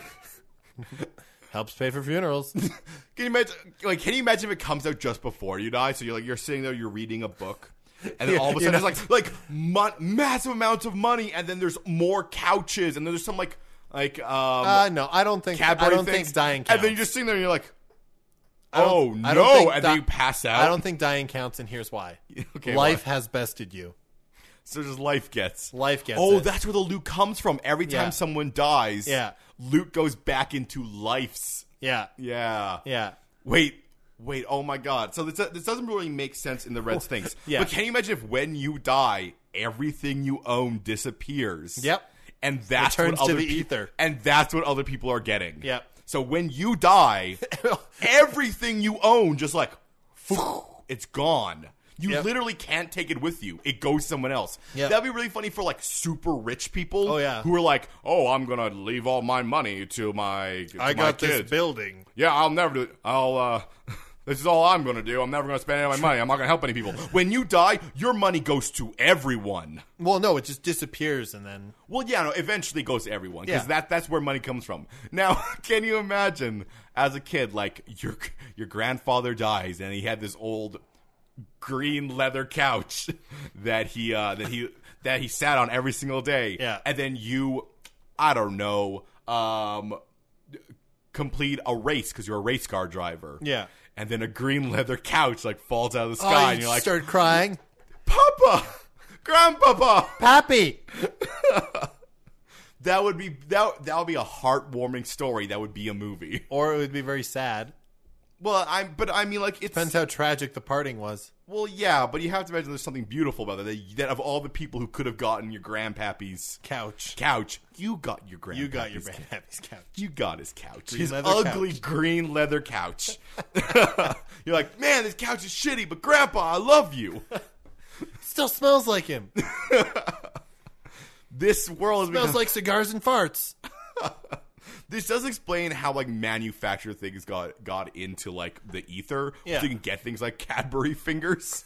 Helps pay for funerals. Can you imagine? Like, can you imagine if it comes out just before you die? So you're like, you're sitting there, you're reading a book, and then all of a sudden, You know- there's like like mon- massive amounts of money, and then there's more couches, and then there's some like like um Uh, no, I don't think. I Cadbury don't things, think dying and counts. then you're just sitting there, and you're like, I don't- oh I don't no, think and di- then you pass out. I don't think dying counts, and here's why. Okay, Life why? has bested you. So just life gets. Life gets Oh, it. that's where the loot comes from. Every time Yeah. someone dies, Yeah. loot goes back into life's. Yeah. Yeah. Yeah. Wait, wait. Oh my God. So this this doesn't really make sense in the Reds things. Yeah. But can you imagine if when you die, everything you own disappears? Yep. And that's Returns what to other the peop- ether. And that's what other people are getting. Yep. So when you die, everything you own just like it's gone. You Yep. literally can't take it with you. It goes somewhere else. Yep. That'd be really funny for like super rich people. Oh, yeah. Who are like, oh, I'm gonna leave all my money to my. To I my got this kids. building. Yeah, I'll never do it. I'll. uh This is all I'm gonna do. I'm never gonna spend any of my money. I'm not gonna help any people. When you die, your money goes to everyone. Well, no, it just disappears and then. Well, yeah, no, eventually it goes to everyone because Yeah. that that's where money comes from. Now, can you imagine as a kid, like your your grandfather dies and he had this old green leather couch that he uh, that he that he sat on every single day. Yeah. And then you, I don't know, um, complete a race because you're a race car driver. Yeah. And then a green leather couch like falls out of the Oh, sky, you and you're like, start crying. "Papa, Grandpapa." Pappy. That would be that. That would be a heartwarming story. That would be a movie. Or it would be very sad. Well, I'm, but I mean, like, it's Depends how tragic the parting was. well, yeah, but you have to imagine there's something beautiful about that. That, that of all the people who could have gotten your grandpappy's Couch. couch, you got your grandpappy's You got your couch. grandpappy's couch. You got his couch. Green his leather ugly couch. green leather couch. You're like, man, this couch is shitty, but Grandpa, I love you. Still smells like him. This world is Smells like cigars and farts. This does explain how like manufactured things got got into like the ether, Yeah. so you can get things like Cadbury fingers.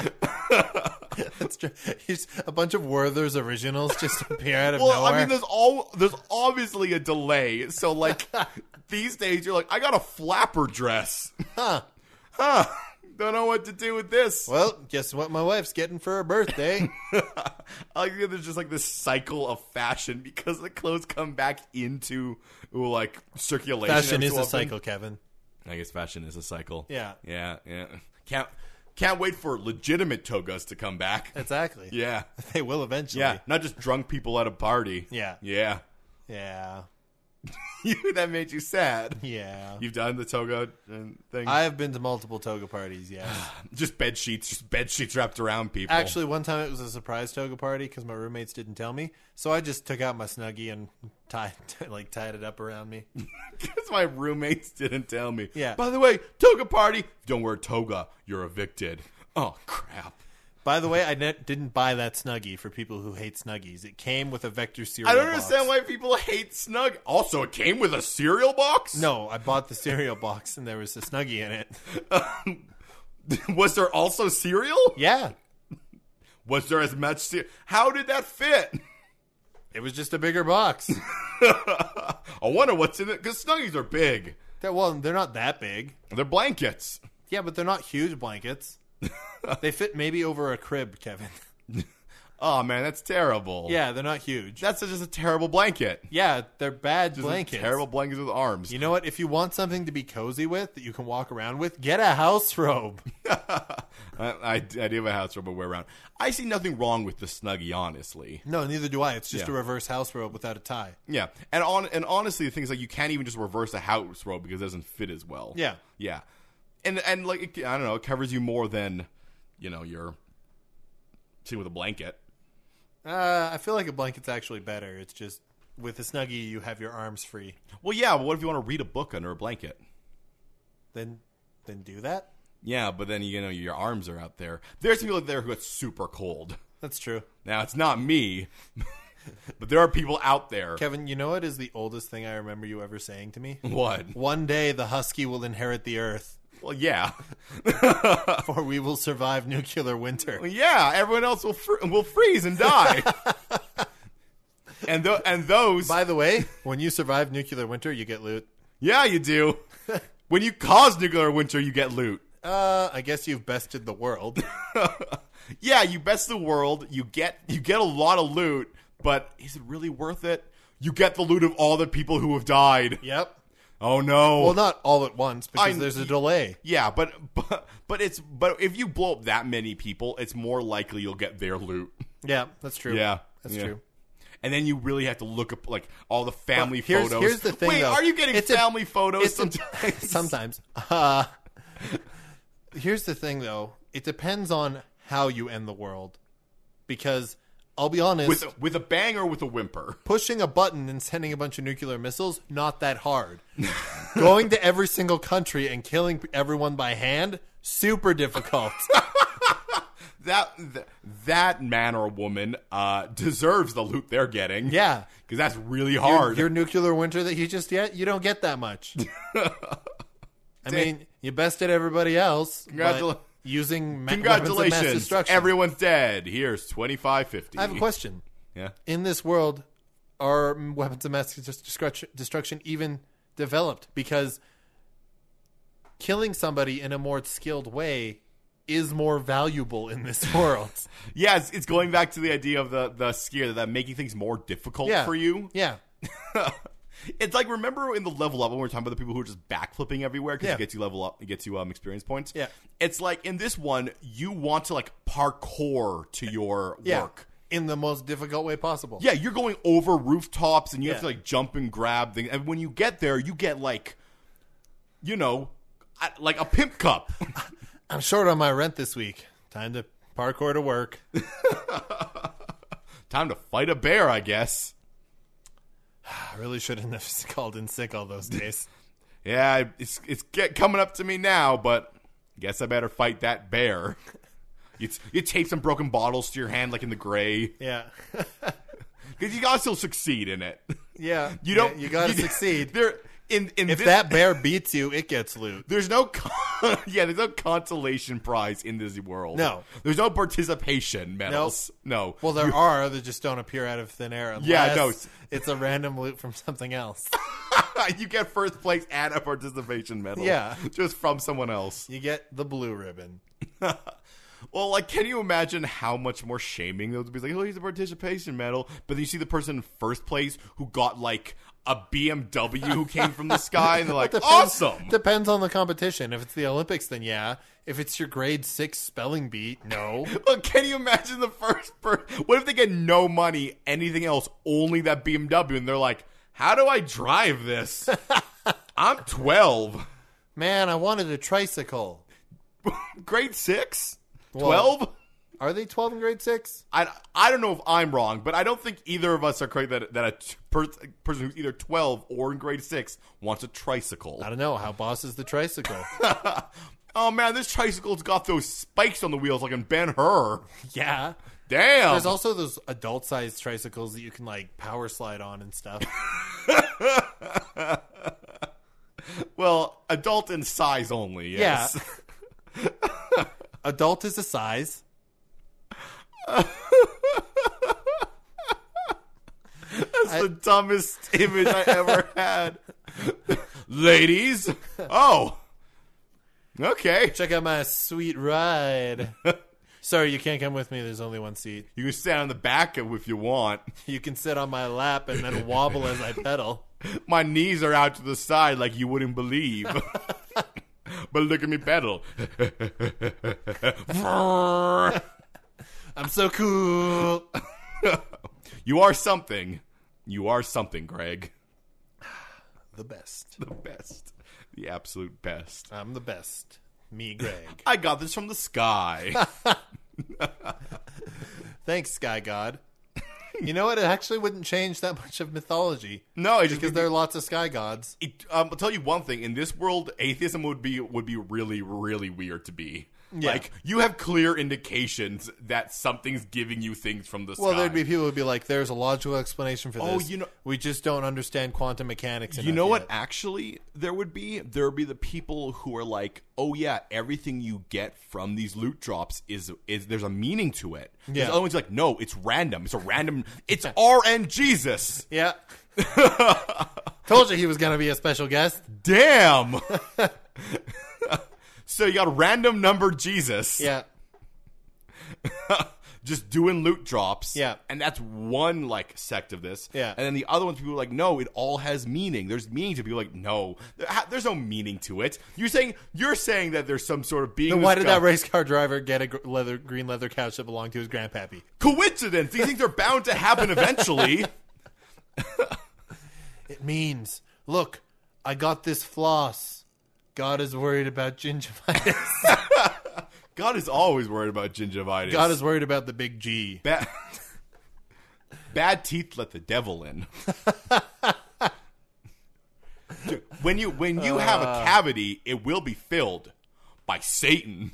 That's true. He's, a bunch of Werther's originals just appear out of Well, nowhere. I mean, there's all there's obviously a delay. So like these days, you're like, I got a flapper dress. huh. Huh? Don't know what to do with this. Well, guess what my wife's getting for her birthday? I like that there's just like this cycle of fashion because the clothes come back into like circulation. Fashion every is so a often. cycle, Kevin. I guess fashion is a cycle. Yeah. Yeah, yeah. Can't can't wait for legitimate togas to come back. Exactly. Yeah. They will eventually. Yeah. Not just drunk people at a party. Yeah. Yeah. Yeah. You that made you sad. Yeah. You've done the toga and thing. I have been to multiple toga parties, yes. just bed sheets, just bed sheets wrapped around people. Actually, one time it was a surprise toga party because my roommates didn't tell me. So I just took out my Snuggie and tied, like, tied it up around me. because my roommates didn't tell me. Yeah. By the way, toga party. If you don't wear toga, you're evicted. Oh crap. By the way, I ne- didn't buy that Snuggie for people who hate Snuggies. It came with a Vector cereal I don't box. understand why people hate Snug. Also, it came with a cereal box? No, I bought the cereal box and there was a Snuggie in it. Was there also cereal? Yeah. Was there as much cereal? How did that fit? It was just a bigger box. I wonder what's in it, because Snuggies are big. They're, well, they're not that big. They're blankets. Yeah, but they're not huge blankets. They fit maybe over a crib, Kevin. Oh, man, that's terrible. Yeah, they're not huge. That's just a terrible blanket. Yeah, they're bad Just a blankets. terrible blankets with arms. You know what? If you want something to be cozy with that you can walk around with, get a house robe. I, I, I do have a house robe to wear around. I see nothing wrong with the Snuggie, honestly. No, neither do I. It's just Yeah. a reverse house robe without a tie. Yeah, and on and honestly, the thing is like you can't even just reverse a house robe because it doesn't fit as well. Yeah. yeah, and and like it, I don't know, it covers you more than you know you're sitting with a blanket. Uh, I feel like a blanket's actually better. It's just with a Snuggie, you have your arms free. Well, yeah, but what if you want to read a book under a blanket? Then, then do that. Yeah, but then you know your arms are out there. There's people out there who get super cold. That's true. Now it's not me, but there are people out there. Kevin, you know what is the oldest thing I remember you ever saying to me? What? One day the husky will inherit the earth, Well, yeah, for we will survive nuclear winter. Well, yeah. Everyone else will fr- will freeze and die. and th- and those, By the way, when you survive nuclear winter, you get loot. yeah, you do. When you cause nuclear winter, you get loot. Uh, I guess you've bested the world. Yeah, you best the world. You get you get a lot of loot, but is it really worth it? You get the loot of all the people who have died. Yep. Oh no. Well, not all at once because I- there's a delay. Yeah, but but but it's but if you blow up that many people, it's more likely you'll get their loot. Yeah, that's true. Yeah, that's yeah. true. And then you really have to look up like all the family But here's- photos. here's the thing, Wait, though. are you getting It's a- family photos it's a- sometimes? Sometimes. Uh, here's the thing, though. It depends on how you end the world. Because, I'll be honest, with a, with a bang or with a whimper. pushing a button and sending a bunch of nuclear missiles, not that hard. Going to every single country and killing everyone by hand, super difficult. That th- that man or woman uh, deserves the loot they're getting. Yeah. because that's really Your, hard. your nuclear winter that you just get, you don't get that much. I mean, you bested everybody else. Congratula- but using ma- weapons of mass Congratulations, destruction. everyone's dead. Here's twenty five fifty. I have a question. Yeah. In this world, are weapons of mass destruction, destruction even developed? Because killing somebody in a more skilled way is more valuable in this world. Yeah, it's, it's going back to the idea of the the skier that making things more difficult Yeah. for you. Yeah. It's like, remember in the level up when we were talking about the people who are just backflipping everywhere because Yeah. it gets you level up, it gets you um, experience points. Yeah. It's like in this one, you want to like parkour to your Yeah. work. In the most difficult way possible. Yeah, you're going over rooftops and you have Yeah. to like jump and grab things. And when you get there, you get like, you know, I, like a pimp cup. I'm short on my rent this week. Time to parkour to work. Time to fight a bear, I guess. I really shouldn't have called in sick all those days. Yeah, it's it's get, coming up to me now, but guess I better fight that bear. You, you tape some broken bottles to your hand like in The Gray. Yeah. Because you gotta still succeed in it. Yeah. You don't. Yeah, you gotta you, succeed. There, in, in If this, that bear beats you, it gets loot. There's no, con- yeah, there's no consolation prize in Disney World. No. There's no participation medals. No. Well, there are. They just don't appear out of thin air. Unless Yeah, no. It's a random loot from something else. You get first place and a participation medal. Yeah. Just from someone else. You get the blue ribbon. Well, like, can you imagine how much more shaming those would be? Like, oh, he's a participation medal. But then you see the person in first place who got, like, a B M W who came from the sky, and they're like, Depends- awesome! Depends on the competition. If it's the Olympics, then yeah. If it's your grade six spelling bee, no. Well, can you imagine the first person? What if they get no money, anything else, only that B M W, and they're like, how do I drive this? I'm twelve. Man, I wanted a tricycle. Grade six? Well, twelve? Are they twelve in grade six? I, I don't know if I'm wrong, but I don't think either of us are correct that, that a t- per- person who's either twelve or in grade six wants a tricycle. I don't know. How boss is the tricycle? Oh, man, this tricycle's got those spikes on the wheels like in Ben-Hur. Yeah. Damn. There's also those adult-sized tricycles that you can, like, power slide on and stuff. Well, adult in size only, yes. Yeah. Adult is a size. That's I- the dumbest image I ever had. Ladies? Oh. Okay. Check out my sweet ride. Sorry, you can't come with me. There's only one seat. You can stand on the back if you want. You can sit on my lap and then wobble as I pedal. My knees are out to the side like you wouldn't believe. But look at me pedal. I'm so cool. You are something. You are something, Greg. The best. The best. The absolute best. I'm the best. Me, Greg. I got this from the sky. Thanks, Sky God. You know what? It actually wouldn't change that much of mythology. No, it's just Because there are lots of sky gods. It, um, I'll tell you one thing. In this world, atheism would be would be really, really weird to be. Yeah. Like, you have clear indications that something's giving you things from the Well, sky. there'd be people who'd be like, there's a logical explanation for this. Oh, you know- we just don't understand quantum mechanics You enough know what yet." actually there would be? There would be the people who are like, oh yeah, everything you get from these loot drops is is there's a meaning to it. Yeah. There's other ones like, no, it's random. It's a random it's R N Jesus. Yeah. Told you he was going to be a special guest. Damn. So you got random number Jesus. Yeah. Just doing loot drops. Yeah. And that's one, like, sect of this. Yeah. And then the other ones, people are like, no, it all has meaning. There's meaning to it. People are like, no. There- ha- There's no meaning to it. You're saying you're saying that there's some sort of being. Then in why the did sky- that race car driver get a gr- leather green leather couch that belonged to his grandpappy? Coincidence. These things are bound to happen eventually. It means, look, I got this floss. God is worried about gingivitis. God is always worried about gingivitis. God is worried about the big G. Bad, bad teeth let the devil in. Dude, when you when you have a cavity, it will be filled by Satan.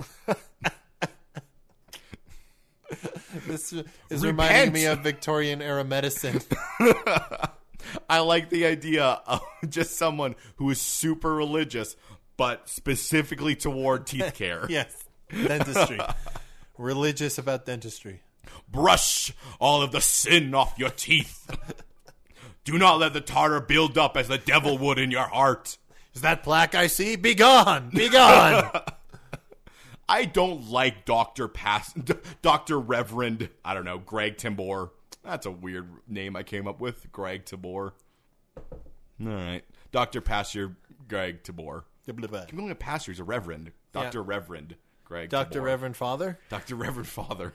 This is Repent. reminding me of Victorian era medicine. I like the idea of just someone who is super religious, but specifically toward teeth care. Yes. Dentistry. Religious about dentistry. Brush all of the sin off your teeth. Do not let the tartar build up as the devil would in your heart. Is that plaque I see? Be gone! Be gone! I don't like Doctor Pass, Doctor Reverend, I don't know, Greg Timbor. That's a weird name I came up with, Greg Tibor. All right. Doctor Pastor Greg Tibor. I'm going to pastor, he's a reverend. Doctor Yeah. Reverend Greg Doctor Tibor. Reverend Father? Doctor Reverend Father.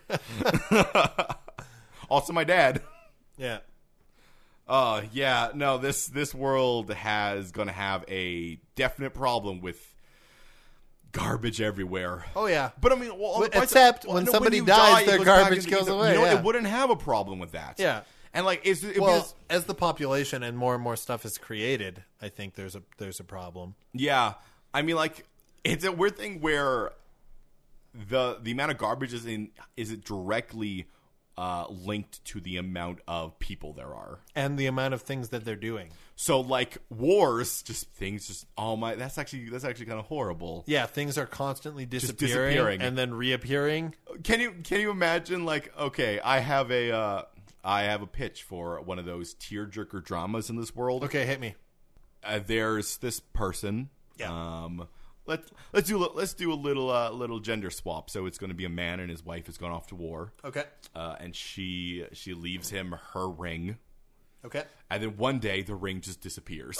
Also my dad. Yeah. Uh, yeah, no, this this world has going to have a definite problem with garbage everywhere. Oh yeah. But I mean, well, on the price- except well, when no, somebody you dies, die, it their goes back garbage into goes the- away, You know, yeah. it wouldn't have a problem with that. Yeah. And like, it's, it Well, was, as the population and more and more stuff is created, I think there's a there's a problem. yeah. I mean, like, it's a weird thing where the the amount of garbage is in is it directly uh, linked to the amount of people there are. And the amount of things that they're doing. So like wars, just things, just oh my, that's actually that's actually kind of horrible. Yeah, things are constantly disappearing, disappearing. and then reappearing. Can you can you imagine like okay, I have a uh, I have a pitch for one of those tearjerker dramas in this world. Okay, hit me. Uh, there's this person. Yeah. Um. Let's let's do a- let's do a little uh, little gender swap. So it's going to be a man and his wife has gone off to war. Okay. Uh, and she she leaves him her ring. Okay. And then one day the ring just disappears.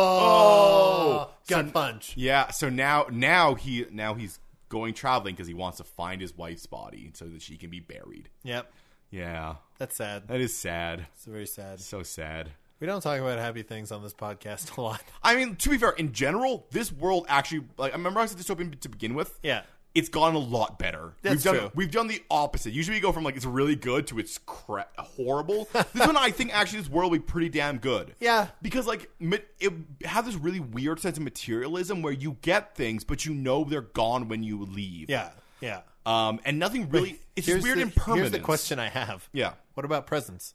Oh, gut So- punch. Yeah, so now now he now he's going traveling because he wants to find his wife's body so that she can be buried. Yep. Yeah, That's sad. that is sad. It's very sad. So sad. We don't talk about happy things on this podcast a lot. I mean, to be fair, in general, this world actually like I remember I said dystopian to begin with. Yeah. It's gotten a lot better. That's we've done true. we've done the opposite. Usually we go from like it's really good to it's cra- horrible. This one I think actually this world will be pretty damn good. Yeah. Because like ma- it have this really weird sense of materialism where you get things but you know they're gone when you leave. Yeah. Yeah. Um and nothing really it's Here's just weird the, impermanence. Here's the question I have. Yeah. What about presents?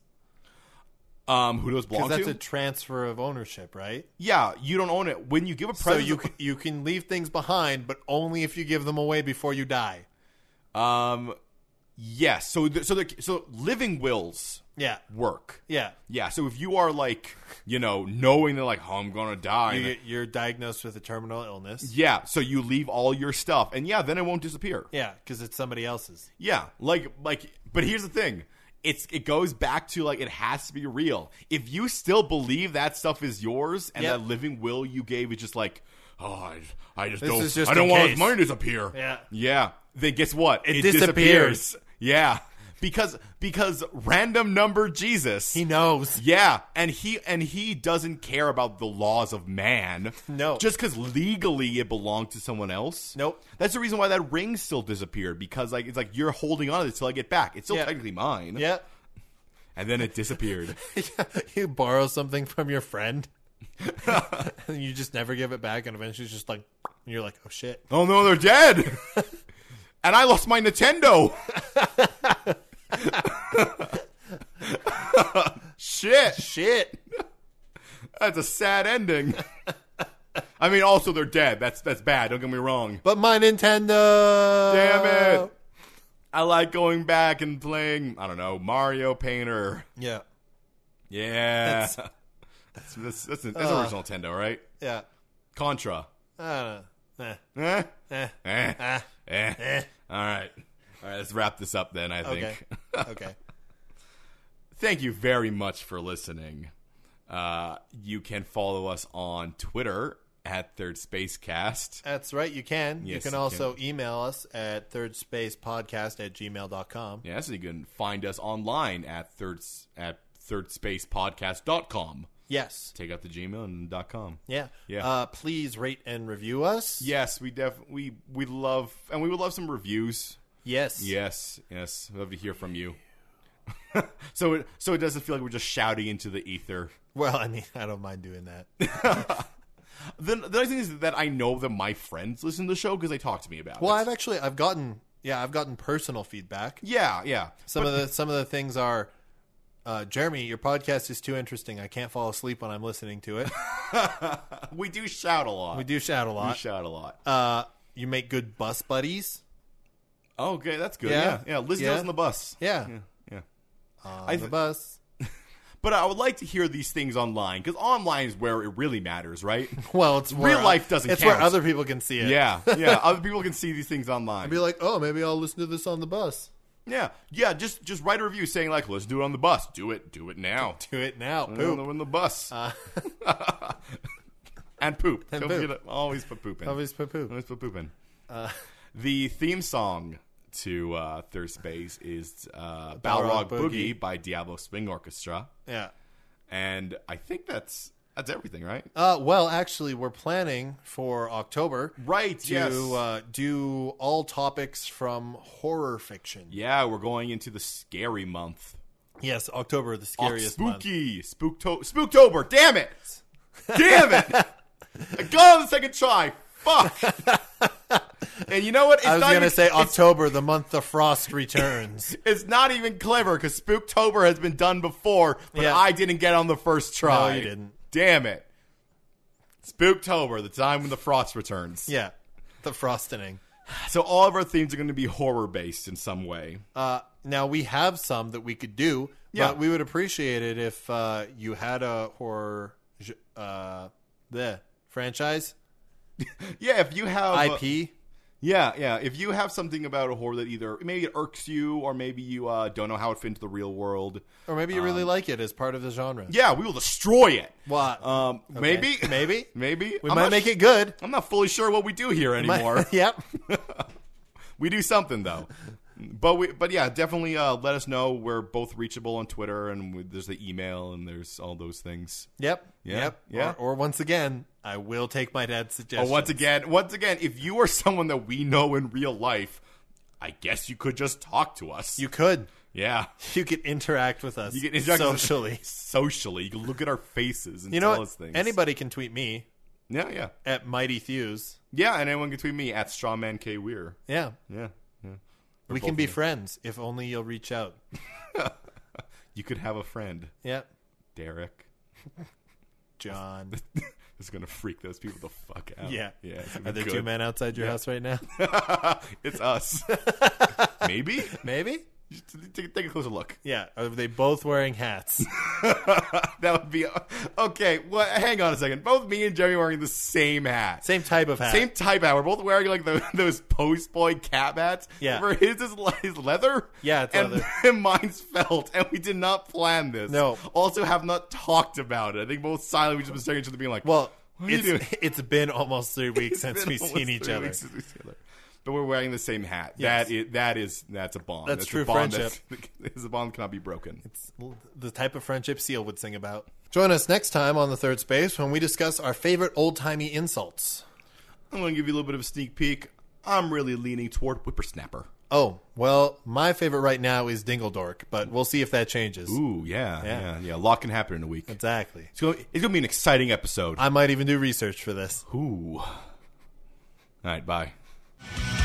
Um who does belong Because to? that's a transfer of ownership, right? Yeah, you don't own it. When you give a So present you can, you can leave things behind, but only if you give them away before you die. um yes. So th- so the, so living wills Yeah. work. Yeah. Yeah, so if you are like, you know, knowing that like, oh, I'm gonna die. You get, you're diagnosed with a terminal illness. yeah, so you leave all your stuff, and yeah, then it won't disappear. Yeah, because it's somebody else's. Yeah, like like, but here's the thing. It's it goes back to like it has to be real. If you still believe that stuff is yours and Yep. that living will you gave is just like, oh, I, I just This don't, is just I don't in want case. his money to disappear. Yeah. yeah. Then guess what? It disappears. Yeah, because because random number Jesus. He knows. Yeah, and he and he doesn't care about the laws of man. No. Just because legally it belonged to someone else. Nope. That's the reason why that ring still disappeared, because like it's like you're holding on to it till I get back. It's still Yeah. technically mine. Yeah. And then it disappeared. You borrow something from your friend, and you just never give it back, and eventually it's just like, and you're like, oh shit. Oh no, they're dead. And I lost my Nintendo. Shit. Shit. That's a sad ending. I mean, also they're dead. That's that's bad. Don't get me wrong. But my Nintendo. Damn it. I like going back and playing, I don't know, Mario Painter. Yeah. Yeah. That's that's, that's, that's, that's Uh. original Nintendo, right? Yeah. Contra. I don't know. Eh. Eh? Eh. Eh? Eh. Eh? Eh. All right. All right, let's wrap this up then, I think. Okay. Okay. Thank you very much for listening. Uh, you can follow us on Twitter at Third Space Cast. That's right. You can. Yes, you can you also email us at thirdspacepodcast at gmail dot com. Yeah, so you can find us online at third at third space podcast dot com. Yes. Take out the Gmail and dot com. Yeah. Yeah. Uh, please rate and review us. Yes, we def we we love and we would love some reviews. Yes. Yes, yes, we'd love to hear from you. so it so it doesn't feel like we're just shouting into the ether. Well, I mean, I don't mind doing that. The, the nice thing is that I know that my friends listen to the show because they talk to me about Well, it. I've actually I've gotten yeah I've gotten personal feedback. Yeah, yeah. Some of the some of the things are, uh, Jeremy, your podcast is too interesting. I can't fall asleep when I'm listening to it. We do shout a lot. We do shout a We lot. shout a lot. Uh, you make good bus buddies. Oh, okay, that's good. Yeah. Yeah, yeah. Listen to Yeah. us on the bus. Yeah, Yeah, yeah. on I the th- bus. But I would like to hear these things online because online is where it really matters, right? Well, it's where, Real life doesn't It's count. where other people can see it. Yeah, yeah. Other people can see these things online. Be like, oh, maybe I'll listen to this on the bus. Yeah, yeah. Just just write a review saying like, let's do it on the bus. Do it. Do it now. Do it now. Poop. Poop. On the bus. Uh, and poop. and Don't poop. forget to always put poop in. Always put poop. Always put poop in. Uh, The theme song to uh, Third Space is uh, Balrog Balrog Boogie. Boogie by Diablo Swing Orchestra. yeah. And I think that's That's everything, right? Uh, well, actually, we're planning for October. Right, to yes. uh, do all topics from horror fiction. Yeah, we're going into the scary month. Yes, October, the Oh, scariest month. spooky. Spookto- Spooktober. Damn it. Damn it. I got on the second try. Fuck. And you know what? It's I was not going to even- say it's- October, the month the frost returns. It's not even clever because Spooktober has been done before, but Yeah. I didn't get on the first try. No, you didn't. Damn it. Spooktober, the time when the frost returns. Yeah, the frostening. So all of our themes are going to be horror-based in some way. Uh, now, we have some that we could do, Yeah. but we would appreciate it if uh, you had a horror uh, the franchise, Yeah, if you have... I P. Yeah, yeah. If you have something about a horror that either maybe it irks you or maybe you uh, don't know how it fit into the real world, Or maybe you really like it as part of the genre. yeah, we will destroy it. What? Um, Maybe, Maybe. maybe We I'm might not make sh- it good. I'm not fully sure what we do here anymore. yep. We do something though. But we, but yeah, definitely uh, let us know. We're both reachable on Twitter, and we, there's the email, and there's all those things. Yep. Yeah, Yep. yeah. Or, or once again, I will take my dad's Oh, suggestion. once again, once again, if you are someone that we know in real life, I guess you could just talk to us. You could. yeah. You could interact with us You can interact with us socially. Socially, you can look at our faces and You know tell what? us things. Anybody can tweet me Yeah, yeah, at Mighty Thews. yeah. And anyone can tweet me at Strawman K Weir. Yeah. Yeah, yeah. We both can be of them. friends if only you'll reach out. You could have a friend, Yeah. Derek. John. This is gonna freak those people the fuck out. Yeah. yeah. It's Are gonna be there good. two men outside your house right now? It's us. Maybe. Maybe? Just take, take a closer look. Yeah. Are they both wearing hats? That would be okay. Well, hang on a second. Both me and Jeremy are wearing the same hat. Same type of hat. Same type hat. We're both wearing like the, those post boy cap hats. Yeah. For his is le- his leather. Yeah, it's and, leather. and mine's felt. And we did not plan this. No. Also, have not talked about it. I think both silently we just been staring at each other, being like, Well, What are you it's, doing? it's been almost three weeks It's since been we've almost seen each three other. weeks since we've seen each other. But we're wearing the same hat. Yes. That is that is that's a bond. That's a true bond friendship. That's, a bond that cannot be broken. It's the type of friendship Seal would sing about. Join us next time on The Third Space when we discuss our favorite old-timey insults. I'm going to give you a little bit of a sneak peek. I'm really leaning toward whippersnapper. Oh, well, my favorite right now is Dingledork, but we'll see if that changes. Ooh, yeah, Yeah. yeah, yeah. A lot can happen in a week. Exactly. It's going, it's going to be an exciting episode. I might even do research for this. Ooh. All right, bye.